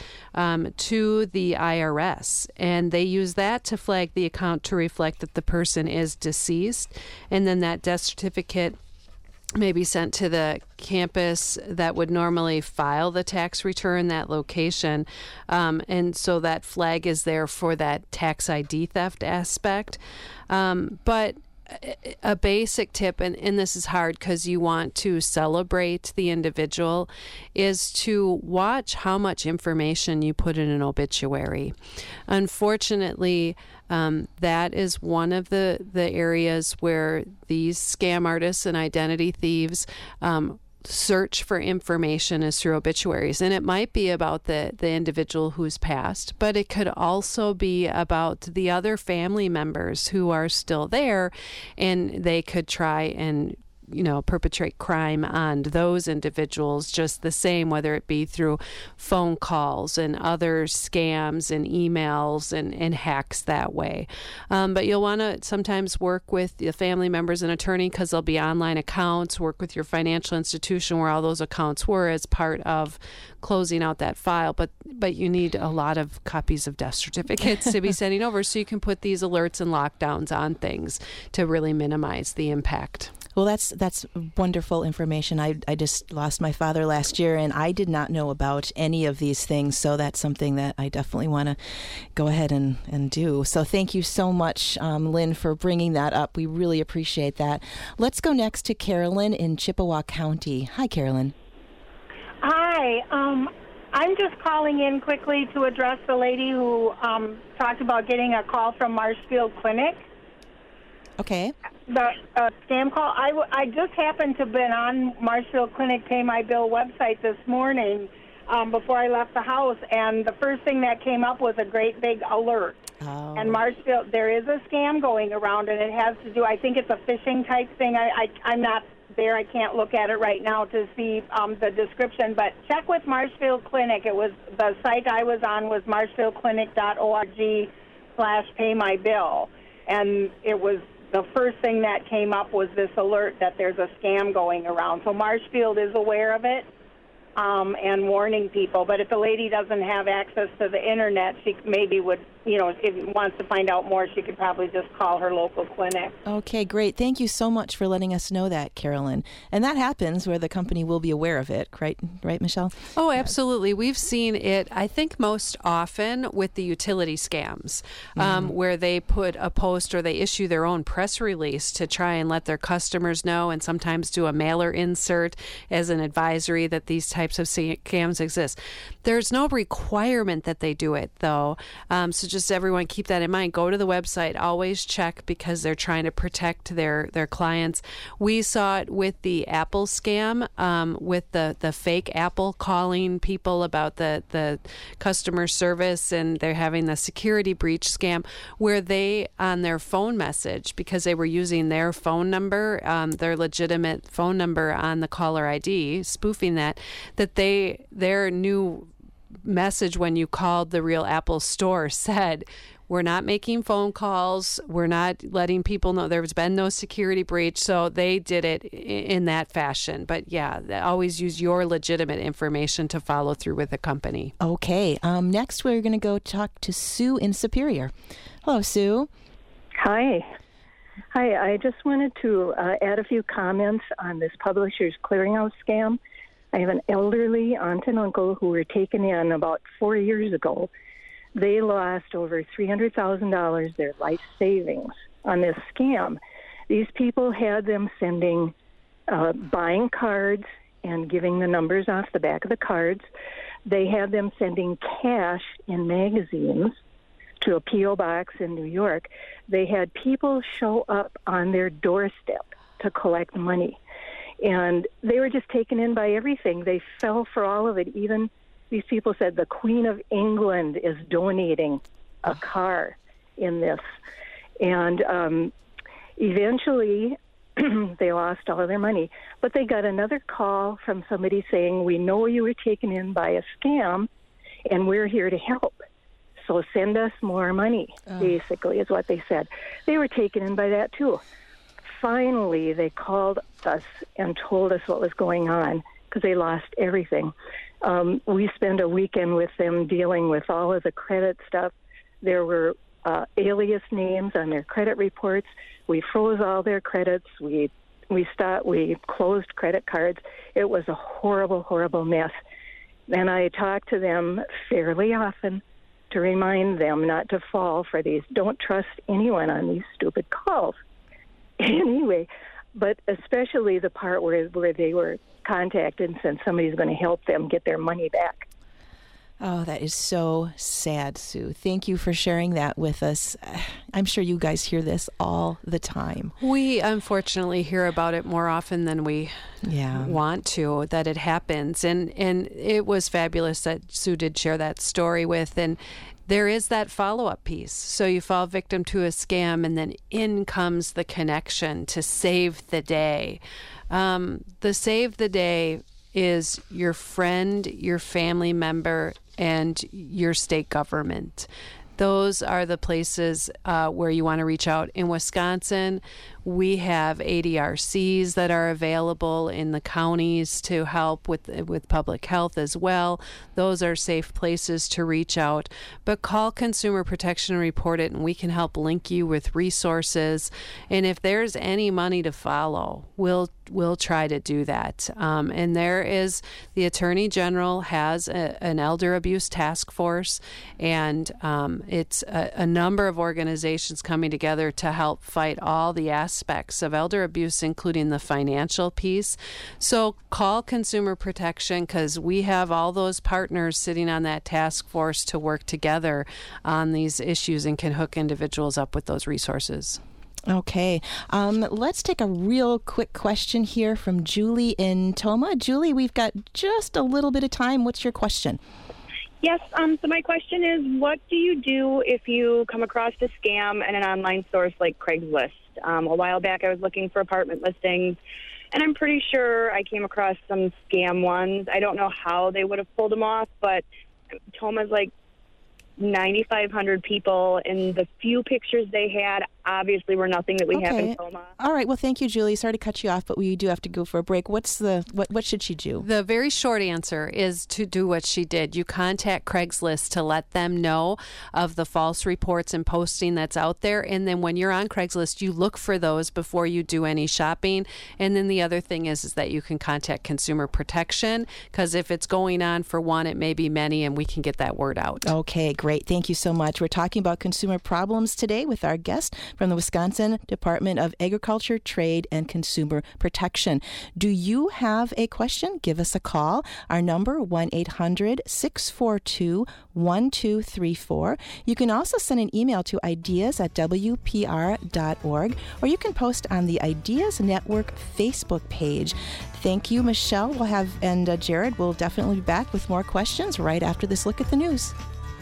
to the IRS, and they use that to flag the account to reflect that the person is deceased, and then that death certificate may be sent to the campus that would normally file the tax return, that location. And so that flag is there for that tax ID theft aspect. But a basic tip, and this is hard because you want to celebrate the individual, is to watch how much information you put in an obituary. Unfortunately, that is one of the areas where these scam artists and identity thieves search for information is through obituaries. And it might be about the individual who's passed, but it could also be about the other family members who are still there, and they could try and perpetrate crime on those individuals just the same, whether it be through phone calls and other scams and emails and hacks that way. But you'll want to sometimes work with the family members and attorney because there'll be online accounts, work with your financial institution where all those accounts were as part of closing out that file. But you need a lot of copies of death certificates to be sending over so you can put these alerts and lockdowns on things to really minimize the impact. Well, that's wonderful information. I just lost my father last year, and I did not know about any of these things, so that's something that I definitely want to go ahead and do. So thank you so much, Lynn, for bringing that up. We really appreciate that. Let's go next to Carolyn in Chippewa County. Hi, Carolyn. Hi. I'm just calling in quickly to address the lady who talked about getting a call from Marshfield Clinic. Okay. The scam call. I just happened to have been on Marshfield Clinic Pay My Bill website this morning before I left the house, and the first thing that came up was a great big alert. Oh. And Marshfield, there is a scam going around, and it has to do, I think it's a phishing type thing. I'm not there. I can't look at it right now to see the description, but check with Marshfield Clinic. It was, the site I was on was marshfieldclinic.org/paymybill, and it was, the first thing that came up was this alert that there's a scam going around. So Marshfield is aware of it and warning people. But if the lady doesn't have access to the internet, she maybe would, if she wants to find out more, she could probably just call her local clinic. Okay, great. Thank you so much for letting us know that, Carolyn. And that happens where the company will be aware of it, right, Michelle? Oh, absolutely. We've seen it, I think, most often with the utility scams, where they put a post or they issue their own press release to try and let their customers know, and sometimes do a mailer insert as an advisory that these types of scams exist. There's no requirement that they do it, though. So just everyone keep that in mind. Go to the website. Always check, because they're trying to protect their clients. We saw it with the Apple scam, with the fake Apple calling people about the customer service, and they're having the security breach scam, where they, on their phone message, because they were using their phone number, their legitimate phone number on the caller ID, spoofing that their new message when you called the real Apple store said, we're not making phone calls, we're not letting people know, there's been no security breach. So they did it in that fashion. But yeah, always use your legitimate information to follow through with the company. Okay, next we're going to go talk to Sue in Superior. Hello, Sue. Hi, I just wanted to add a few comments on this Publishers Clearinghouse scam. I have an elderly aunt and uncle who were taken in about 4 years ago. They lost over $300,000, their life savings, on this scam. These people had them sending, buying cards and giving the numbers off the back of the cards. They had them sending cash in magazines to a P.O. box in New York. They had people show up on their doorstep to collect money. And they were just taken in by everything. They fell for all of it. Even these people said the Queen of England is donating a car in this. And eventually they lost all of their money. But they got another call from somebody saying, we know you were taken in by a scam, and we're here to help. So send us more money, basically, is what they said. They were taken in by that, too. Finally, they called us and told us what was going on, because they lost everything. We spent a weekend with them dealing with all of the credit stuff. There were alias names on their credit reports. We froze all their credits. We closed credit cards. It was a horrible, horrible mess. And I talked to them fairly often to remind them not to fall for these. Don't trust anyone on these stupid calls. Anyway, but especially the part where they were contacted and said somebody's going to help them get their money back. Oh, that is so sad, Sue. Thank you for sharing that with us. I'm sure you guys hear this all the time. We unfortunately hear about it more often than we want to, that it happens. And it was fabulous that Sue did share that story with. And there is that follow-up piece. So you fall victim to a scam, and then in comes the connection to save the day. The save the day is your friend, your family member, and your state government. Those are the places where you want to reach out. In Wisconsin, we have ADRCs that are available in the counties to help with public health as well. Those are safe places to reach out. But call Consumer Protection and report it, and we can help link you with resources. And if there's any money to follow, we'll try to do that. And there is, the Attorney General has an elder abuse task force, and it's a number of organizations coming together to help fight all the aspects of elder abuse, including the financial piece. So call Consumer Protection, because we have all those partners sitting on that task force to work together on these issues and can hook individuals up with those resources. Okay. Let's take a real quick question here from Julie in Toma. Julie, we've got just a little bit of time. What's your question? Yes, so my question is, what do you do if you come across a scam in an online source like Craigslist? A while back I was looking for apartment listings, and I'm pretty sure I came across some scam ones. I don't know how they would have pulled them off, but Toma's like 9,500 people, and the few pictures they had obviously were nothing that we have in Toma. All right. Well, thank you, Julie. Sorry to cut you off, but we do have to go for a break. What should she do? The very short answer is to do what she did. You contact Craigslist to let them know of the false reports and posting that's out there, and then when you're on Craigslist, you look for those before you do any shopping. And then the other thing is that you can contact Consumer Protection, because if it's going on for one, it may be many, and we can get that word out. Okay, great. Thank you so much. We're talking about consumer problems today with our guest from the Wisconsin Department of Agriculture, Trade, and Consumer Protection. Do you have a question? Give us a call. Our number, 1-800-642-1234. You can also send an email to ideas@wpr.org, or you can post on the Ideas Network Facebook page. Thank you, Michelle. And Jared will definitely be back with more questions right after this look at the news.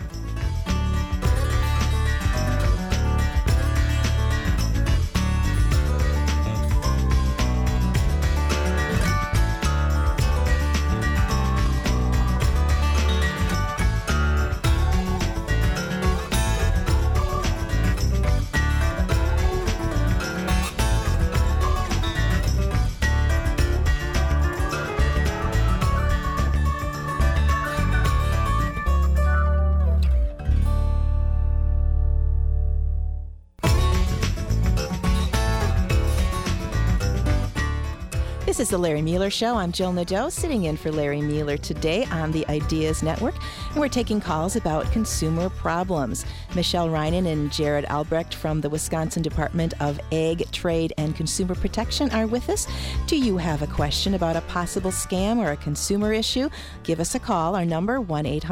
This is the Larry Mueller Show. I'm Jill Nadeau, sitting in for Larry Mueller today on the Ideas Network, and we're taking calls about consumer problems. Michelle Reinen and Jared Albrecht from the Wisconsin Department of Ag, Trade, and Consumer Protection are with us. Do you have a question about a possible scam or a consumer issue? Give us a call. Our number,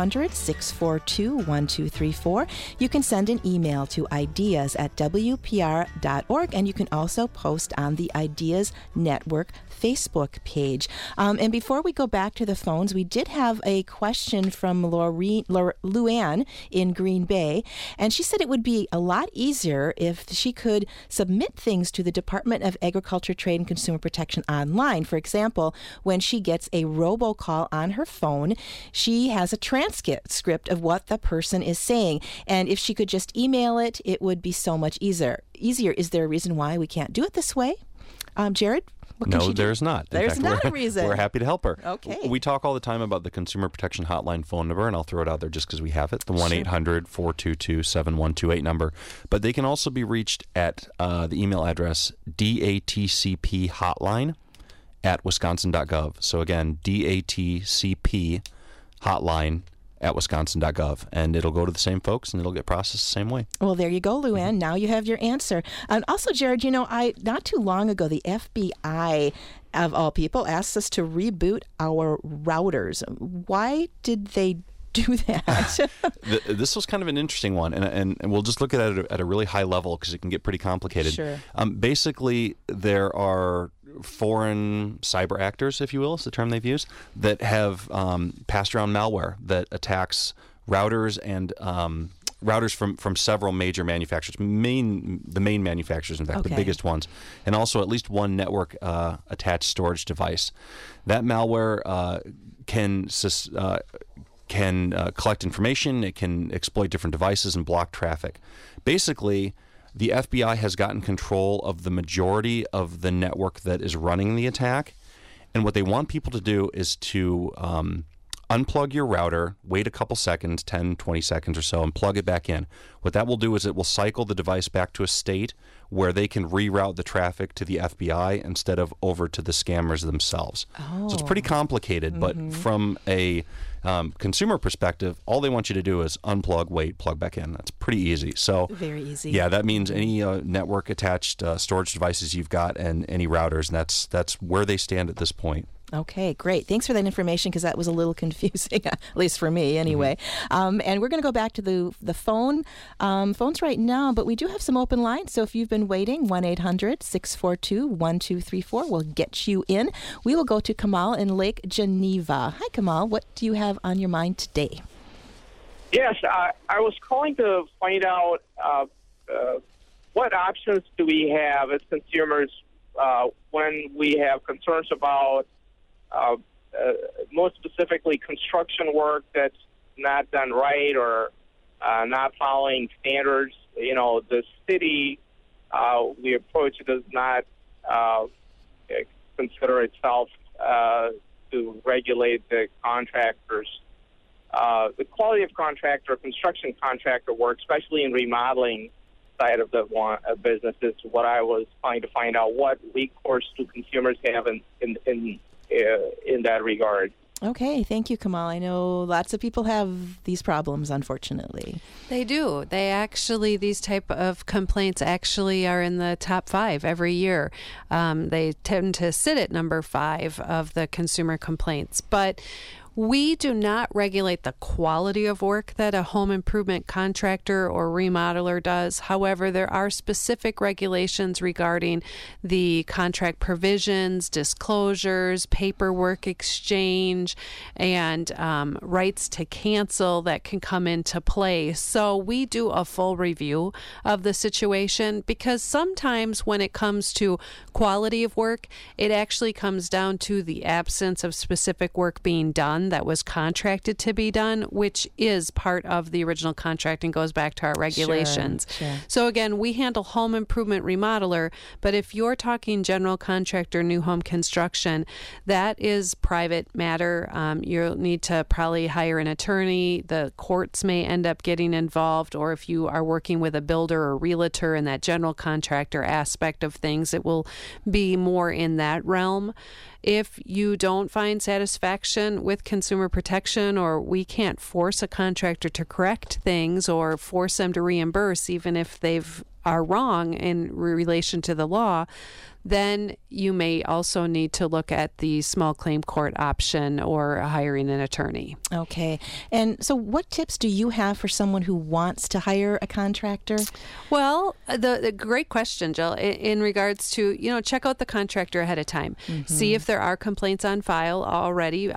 1-800-642-1234. You can send an email to ideas@wpr.org, and you can also post on the Ideas Network Facebook page. And before we go back to the phones, we did have a question from Luann in Green Bay, and she said it would be a lot easier if she could submit things to the Department of Agriculture, Trade, and Consumer Protection online. For example, when she gets a robocall on her phone, she has a transcript of what the person is saying, and if she could just email it, it would be so much easier. Is there a reason why we can't do it this way? Jared? No, there's not. There's not a reason. We're happy to help her. Okay. We talk all the time about the Consumer Protection Hotline phone number, and I'll throw it out there just because we have it, the 1-800-422-7128 number. But they can also be reached at the email address datcphotline@wisconsin.gov. So again, datcphotline@wisconsin.gov, and it'll go to the same folks, and it'll get processed the same way. Well, there you go, Luann. Now you have your answer. And also, Jared, not too long ago, the FBI, of all people, asked us to reboot our routers. Why did they do that? This was kind of an interesting one, and we'll just look at it at a really high level because it can get pretty complicated. Sure. Basically, there are foreign cyber actors, if you will, is the term they've used, that have passed around malware that attacks routers and routers from several major manufacturers, the main manufacturers, in fact, the biggest ones, and also at least one network attached storage device. That malware can collect information, it can exploit different devices and block traffic. Basically, the FBI has gotten control of the majority of the network that is running the attack, and what they want people to do is to unplug your router, wait a couple seconds, 10, 20 seconds or so, and plug it back in. What that will do is it will cycle the device back to a state where they can reroute the traffic to the FBI instead of over to the scammers themselves. So it's pretty complicated, but from a consumer perspective, all they want you to do is unplug, wait, plug back in. That's pretty easy. So very easy. Yeah, that means any network attached storage devices you've got and any routers, and that's where they stand at this point. Okay, great. Thanks for that information, because that was a little confusing, at least for me anyway. And we're going to go back to the phone. Phones right now, but we do have some open lines. So if you've been waiting, 1-800-642-1234 will get you in. We will go to Kamal in Lake Geneva. Hi, Kamal. What do you have on your mind today? Yes, I was calling to find out what options do we have as consumers when we have concerns about most specifically construction work that's not done right or not following standards. You know, the city we approach does not consider itself to regulate the contractors. The quality of contractor, construction contractor work, especially in remodeling side of the business, is what I was trying to find out. What recourse do consumers have in that regard? Okay, thank you, Kamal. I know lots of people have these problems, unfortunately. They do. These type of complaints actually are in the top 5 every year. They tend to sit at number 5 of the consumer complaints. But we do not regulate the quality of work that a home improvement contractor or remodeler does. However, there are specific regulations regarding the contract provisions, disclosures, paperwork exchange, and rights to cancel that can come into play. So we do a full review of the situation, because sometimes when it comes to quality of work, it actually comes down to the absence of specific work being done that was contracted to be done, which is part of the original contract and goes back to our regulations. Sure. So again, we handle home improvement remodeler, but if you're talking general contractor, new home construction, that is private matter. You'll need to probably hire an attorney. The courts may end up getting involved, or if you are working with a builder or realtor in that general contractor aspect of things, it will be more in that realm. If you don't find satisfaction with consumer protection, or we can't force a contractor to correct things or force them to reimburse even if they are wrong in relation to the law, then you may also need to look at the small claim court option or hiring an attorney. Okay. And so what tips do you have for someone who wants to hire a contractor? Well, the great question, Jill, in regards to, check out the contractor ahead of time. See if there are complaints on file already.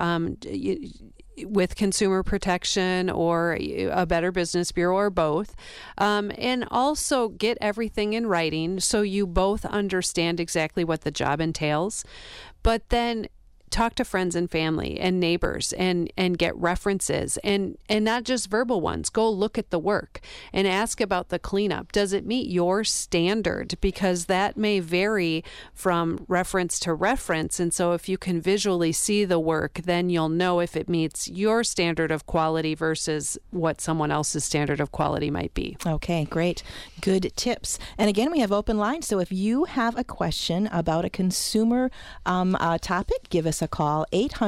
With consumer protection or a Better Business Bureau, or both. And also get everything in writing so you both understand exactly what the job entails. But then talk to friends and family and neighbors and get references, and not just verbal ones. Go look at the work and ask about the cleanup. Does it meet your standard? Because that may vary from reference to reference. And so if you can visually see the work, then you'll know if it meets your standard of quality versus what someone else's standard of quality might be. Okay, great. Good tips. And again, we have open lines. So if you have a question about a consumer topic, give us a call,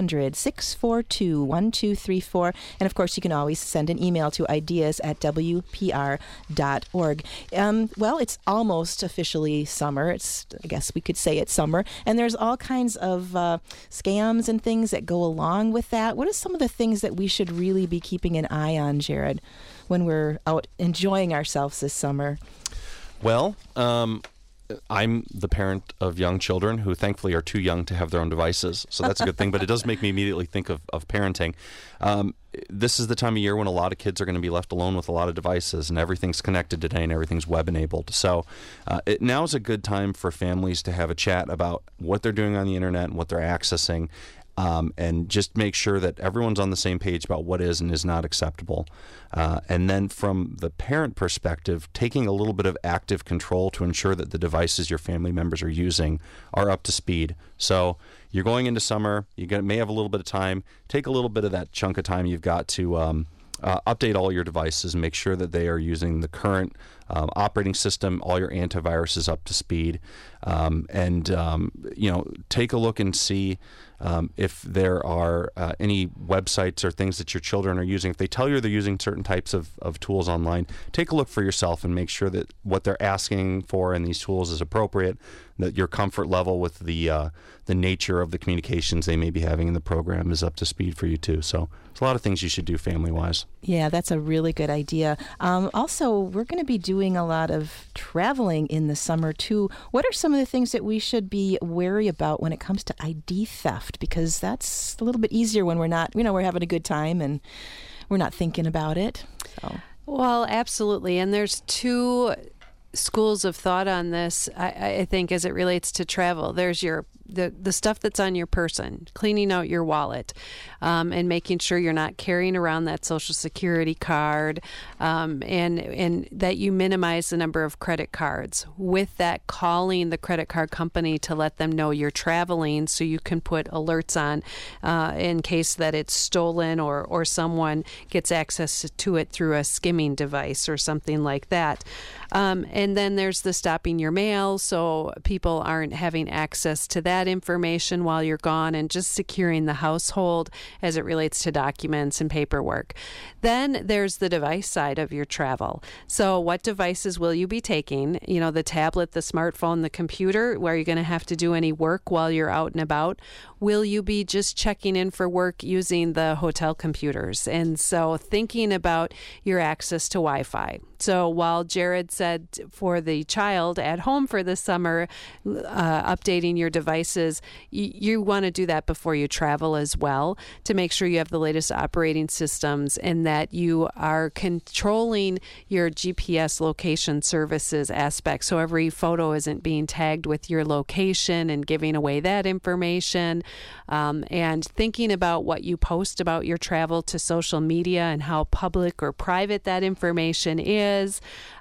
800-642-1234. And of course, you can always send an email to ideas@wpr.org. Well, it's almost officially summer. I guess we could say it's summer. And there's all kinds of scams and things that go along with that. What are some of the things that we should really be keeping an eye on, Jared, when we're out enjoying ourselves this summer? Well, I'm the parent of young children who thankfully are too young to have their own devices. So that's a good thing, but it does make me immediately think of parenting. This is the time of year when a lot of kids are going to be left alone with a lot of devices, and everything's connected today and everything's web enabled. So now is a good time for families to have a chat about what they're doing on the internet and what they're accessing. And just make sure that everyone's on the same page about what is and is not acceptable. And then from the parent perspective, taking a little bit of active control to ensure that the devices your family members are using are up to speed. So you're going into summer, may have a little bit of time, take a little bit of that chunk of time you've got to update all your devices and make sure that they are using the current operating system, all your antivirus is up to speed, take a look and see if there are any websites or things that your children are using. If they tell you they're using certain types of tools online, take a look for yourself and make sure that what they're asking for in these tools is appropriate, that your comfort level with the nature of the communications they may be having in the program is up to speed for you too. So there's a lot of things you should do family-wise. Yeah, that's a really good idea. Also, we're going to be doing a lot of traveling in the summer too. What are some of the things that we should be wary about when it comes to ID theft? Because that's a little bit easier when we're not, we're having a good time and we're not thinking about it. So. Well, absolutely. And there's two schools of thought on this, I think, as it relates to travel. There's the stuff that's on your person, cleaning out your wallet, and making sure you're not carrying around that Social Security card, and that you minimize the number of credit cards. With that, calling the credit card company to let them know you're traveling, so you can put alerts on in case that it's stolen or someone gets access to it through a skimming device or something like that. And then there's the stopping your mail, so people aren't having access to that information while you're gone, and just securing the household as it relates to documents and paperwork. Then there's the device side of your travel. So what devices will you be taking? The tablet, the smartphone, the computer, where you're going to have to do any work while you're out and about. Will you be just checking in for work using the hotel computers? And so thinking about your access to Wi-Fi. So while Jared said for the child at home for the summer, updating your devices, you want to do that before you travel as well, to make sure you have the latest operating systems and that you are controlling your GPS location services aspect. So every photo isn't being tagged with your location and giving away that information. And thinking about what you post about your travel to social media and how public or private that information is,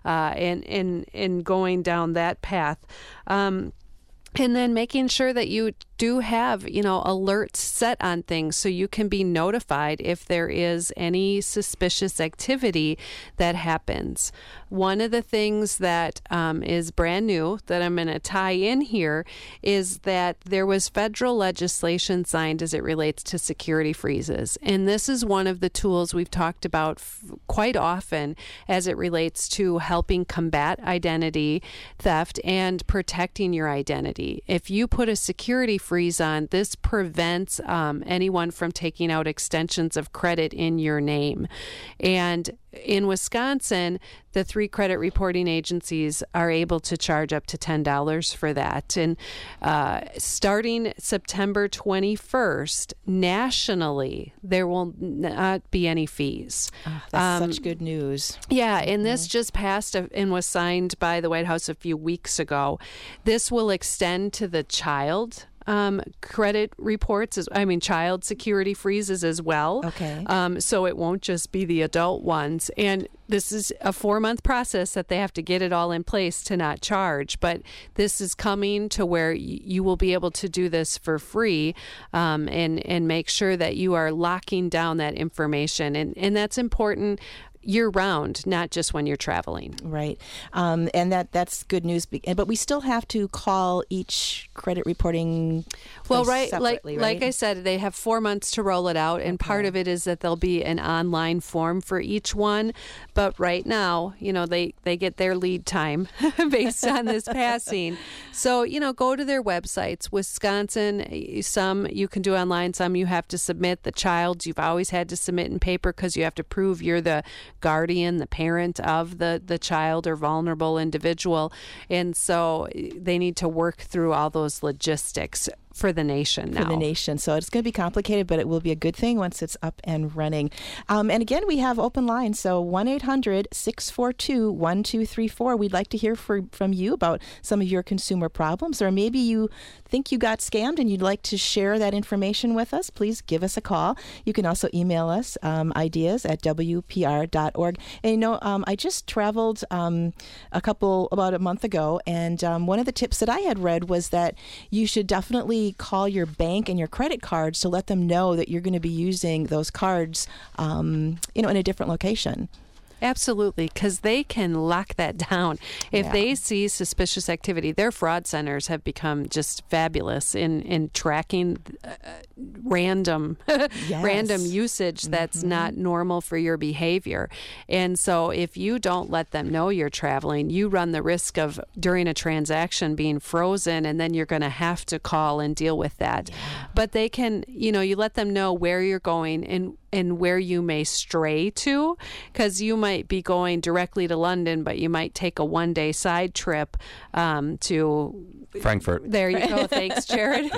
and going down that path. And then making sure that you do have, alerts set on things so you can be notified if there is any suspicious activity that happens. One of the things that is brand new that I'm going to tie in here is that there was federal legislation signed as it relates to security freezes. And this is one of the tools we've talked about quite often as it relates to helping combat identity theft and protecting your identity. If you put a security freeze on, this prevents anyone from taking out extensions of credit in your name. And in Wisconsin, the 3 credit reporting agencies are able to charge up to $10 for that. And starting September 21st, nationally, there will not be any fees. Oh, that's such good news. Yeah, and this just passed and was signed by the White House a few weeks ago. This will extend to the child credit reports, child security freezes as well. Okay. So it won't just be the adult ones. And this is a 4-month process that they have to get it all in place to not charge. But this is coming to where you will be able to do this for free, and make sure that you are locking down that information. And that's important year-round, not just when you're traveling. Right. And that's good news. But we still have to call each credit reporting separately, right? Like I said, they have 4 months to roll it out, and part of it is that there'll be an online form for each one. But right now, they get their lead time based on this passing. So, go to their websites. Wisconsin, some you can do online, some you have to submit. The child's you've always had to submit in paper because you have to prove you're the guardian, the parent of the child or vulnerable individual. And so they need to work through all those logistics for the nation now. For the nation. So it's going to be complicated, but it will be a good thing once it's up and running. And again, we have open lines. So 1-800-642-1234. We'd like to hear from you about some of your consumer problems, or maybe you think you got scammed and you'd like to share that information with us. Please give us a call. You can also email us ideas@wpr.org. And I just traveled about a month ago, and one of the tips that I had read was that you should definitely call your bank and your credit cards to let them know that you're going to be using those cards, in a different location. Absolutely, because they can lock that down. If they see suspicious activity, their fraud centers have become just fabulous in tracking random usage that's not normal for your behavior. And so if you don't let them know you're traveling, you run the risk of during a transaction being frozen, and then you're going to have to call and deal with that. But they can, you let them know where you're going and where you may stray to, because you might be going directly to London, but you might take a one-day side trip to Frankfurt. There you go. Thanks, Jared.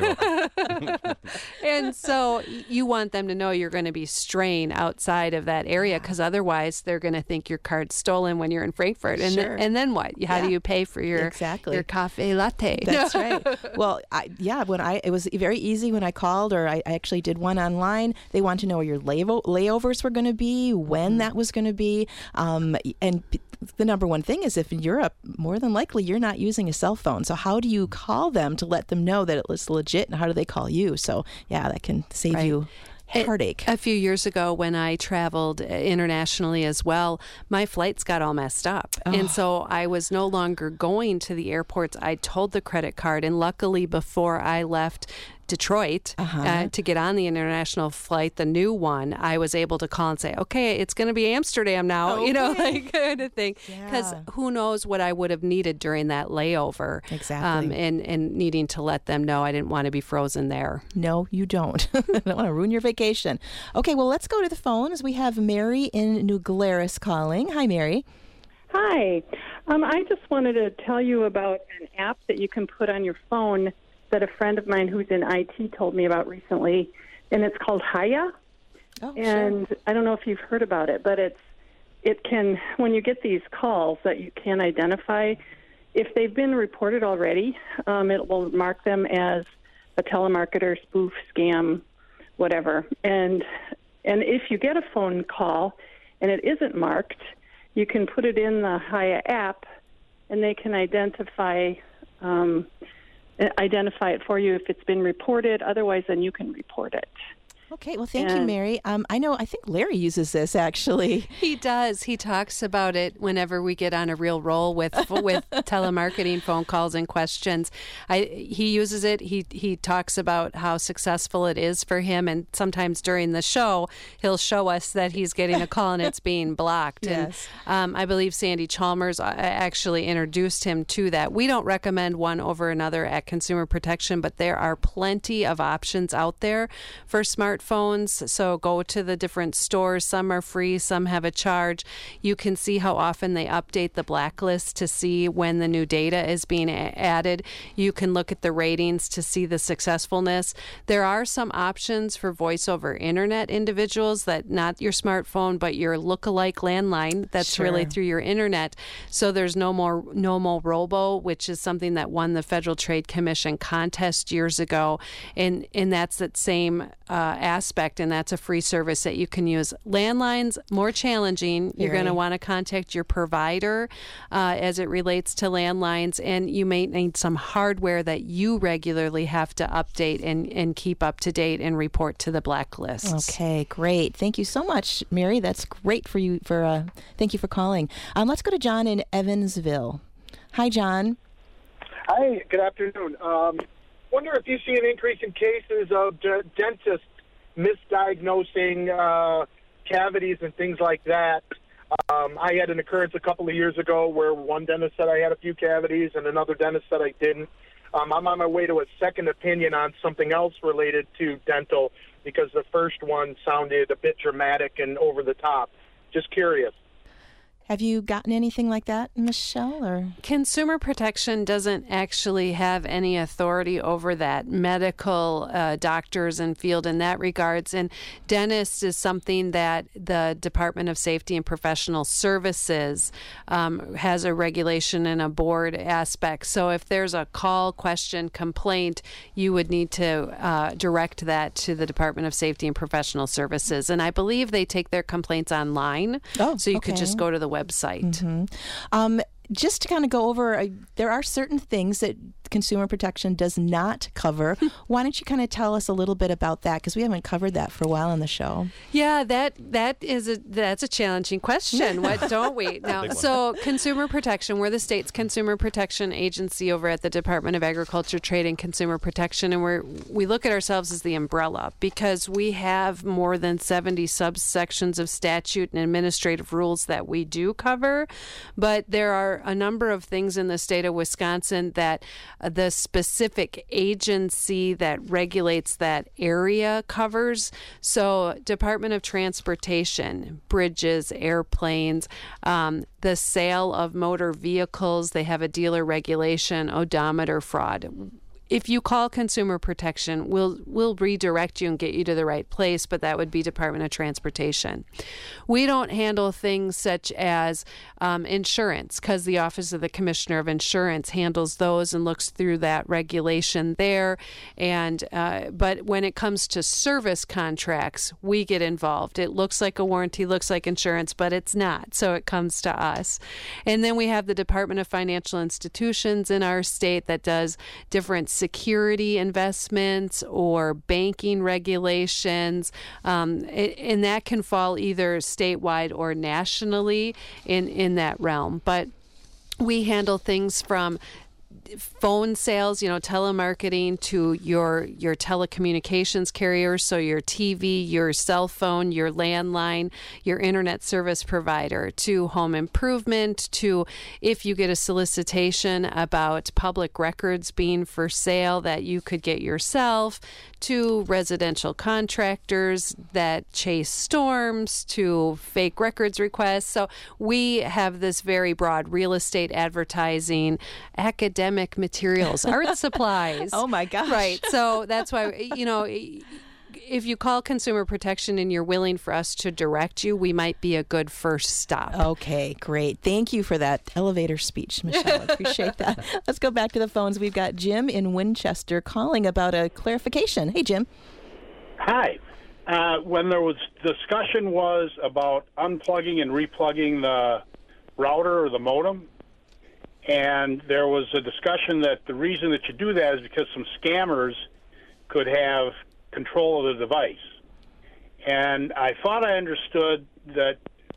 And so you want them to know you're going to be straying outside of that area, because otherwise they're going to think your card's stolen when you're in Frankfurt. And, and then what? How do you pay for your cafe latte? That's right. Well, it was very easy when I called, or I actually did one online. They want to know where your layovers were going to be, when that was going to be. And the number one thing is, if in Europe, more than likely you're not using a cell phone. So how do you call them to let them know that it was legit, and how do they call you? So that can save you heartache. A few years ago when I traveled internationally as well, my flights got all messed up. And so I was no longer going to the airports. I told the credit card, and luckily before I left Detroit to get on the international flight, the new one, I was able to call and say, okay, it's going to be Amsterdam now, kind of thing. Because who knows what I would have needed during that layover. Exactly. And needing to let them know I didn't want to be frozen there. No, you don't. I don't want to ruin your vacation. Okay, well, let's go to the phones. We have Mary in New Glarus calling. Hi, Mary. Hi. I just wanted to tell you about an app that you can put on your phone that a friend of mine who's in IT told me about recently, and it's called Hiya. And I don't know if you've heard about it, but it can, when you get these calls that you can identify, if they've been reported already, it will mark them as a telemarketer, spoof, scam, whatever. And if you get a phone call and it isn't marked, you can put it in the Hiya app, and they can identify it for you if it's been reported. Otherwise, then you can report it. Okay, well, thank you, Mary. I think Larry uses this, actually. He does. He talks about it whenever we get on a real roll with telemarketing phone calls and questions. He uses it. He talks about how successful it is for him, and sometimes during the show, he'll show us that he's getting a call and it's being blocked. Yes. And I believe Sandy Chalmers actually introduced him to that. We don't recommend one over another at Consumer Protection, but there are plenty of options out there for smartphones. So go to the different stores. Some are free, some have a charge. You can see how often they update the blacklist to see when the new data is being added. You can look at the ratings to see the successfulness. There are some options for voice over internet individuals, that not your smartphone, but your lookalike landline that's really through your internet. So there's No More Robo, which is something that won the Federal Trade Commission contest years ago. And that's that same aspect, and that's a free service that you can use. Landlines, more challenging. You're going to want to contact your provider as it relates to landlines, and you may need some hardware that you regularly have to update and keep up to date and report to the blacklist. Okay, great. Thank you so much, Mary. That's great for you. Thank you for calling. Let's go to John in Evansville. Hi, John. Hi, good afternoon. Wonder if you see an increase in cases of dentists misdiagnosing cavities and things like that. I had an occurrence a couple of years ago where one dentist said I had a few cavities and another dentist said I didn't. I'm on my way to a second opinion on something else related to dental because the first one sounded a bit dramatic and over the top. Just curious. Have you gotten anything like that, Michelle? Or Consumer Protection doesn't actually have any authority over that. Medical doctors and field in that regards. And dentists is something that the Department of Safety and Professional Services has a regulation and a board aspect. So if there's a call, question, complaint, you would need to direct that to the Department of Safety and Professional Services. And I believe they take their complaints online. Oh, so you could just go to the website. Mm-hmm. just to kind of go over, there are certain things that Consumer Protection does not cover. Why don't you kind of tell us a little bit about that? Because we haven't covered that for a while on the show. Yeah, that's a challenging question. What don't we? Now, so Consumer Protection, we're the state's Consumer Protection Agency over at the Department of Agriculture, Trade, and Consumer Protection, and we look at ourselves as the umbrella because we have more than 70 subsections of statute and administrative rules that we do cover, but there are a number of things in the state of Wisconsin that the specific agency that regulates that area covers. So Department of Transportation, bridges, airplanes, the sale of motor vehicles, they have a dealer regulation, odometer fraud. If you call Consumer Protection, we'll redirect you and get you to the right place, but that would be Department of Transportation. We don't handle things such as insurance because the Office of the Commissioner of Insurance handles those and looks through that regulation there. And but when it comes to service contracts, we get involved. It looks like a warranty, looks like insurance, but it's not. So it comes to us. And then we have the Department of Financial Institutions in our state that does different security investments or banking regulations, and that can fall either statewide or nationally in that realm. But we handle things from phone sales, telemarketing, to your telecommunications carriers, so your TV, your cell phone, your landline, your internet service provider, to home improvement, to if you get a solicitation about public records being for sale that you could get yourself, to residential contractors that chase storms, to fake records requests. So we have this very broad real estate advertising, academic materials, art supplies. Oh my gosh. Right. So that's why, if you call Consumer Protection and you're willing for us to direct you, we might be a good first stop. Okay, great. Thank you for that elevator speech, Michelle. I appreciate that. Let's go back to the phones. We've got Jim in Winchester calling about a clarification. Hey, Jim. Hi. When there was discussion was about unplugging and replugging the router or the modem, and there was a discussion that the reason that you do that is because some scammers could have control of the device. And I thought I understood that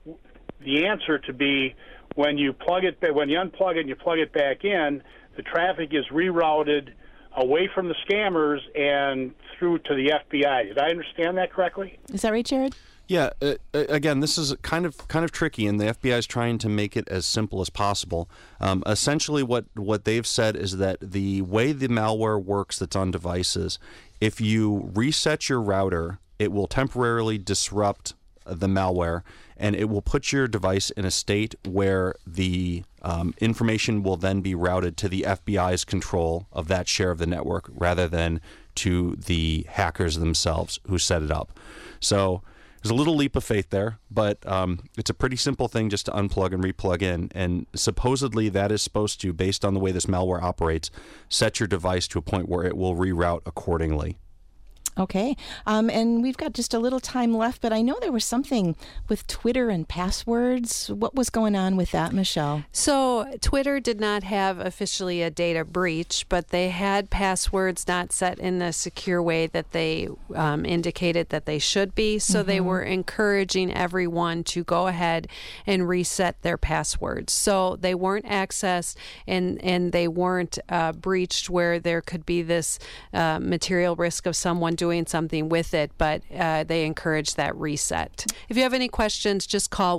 the answer to be when you unplug it and you plug it back in, the traffic is rerouted away from the scammers and through to the FBI. Did I understand that correctly? Is that right, Jared? Yeah. Again, this is kind of tricky, and the FBI is trying to make it as simple as possible. Essentially, what they've said is that the way the malware works that's on devices, if you reset your router, it will temporarily disrupt the malware, and it will put your device in a state where the information will then be routed to the FBI's control of that share of the network rather than to the hackers themselves who set it up. So there's a little leap of faith there, but it's a pretty simple thing just to unplug and replug in. And supposedly that is supposed to, based on the way this malware operates, set your device to a point where it will reroute accordingly. Okay. And we've got just a little time left, but I know there was something with Twitter and passwords. What was going on with that, Michelle? So Twitter did not have officially a data breach, but they had passwords not set in a secure way that they indicated that they should be. So they were encouraging everyone to go ahead and reset their passwords. So they weren't accessed and they weren't breached where there could be this material risk of someone doing something with it, but they encourage that reset. If you have any questions, just call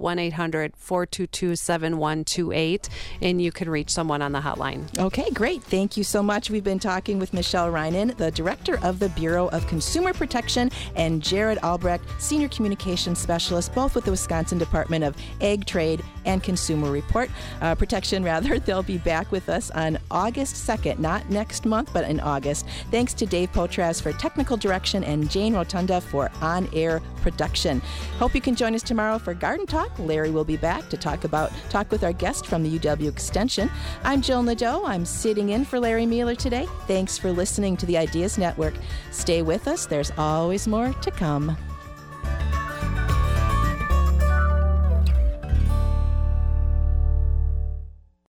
1-800-422-7128 and you can reach someone on the hotline. Okay, great. Thank you so much. We've been talking with Michelle Reinen, the Director of the Bureau of Consumer Protection, and Jared Albrecht, Senior Communications Specialist, both with the Wisconsin Department of Ag, Trade, and Consumer Protection. They'll be back with us on August 2nd, not next month, but in August. Thanks to Dave Potras for technical direction and Jane Rotunda for on-air production. Hope you can join us tomorrow for Garden Talk. Larry will be back to talk with our guest from the UW Extension. I'm Jill Nadeau. I'm sitting in for Larry Mueller today. Thanks for listening to the Ideas Network. Stay with us. There's always more to come.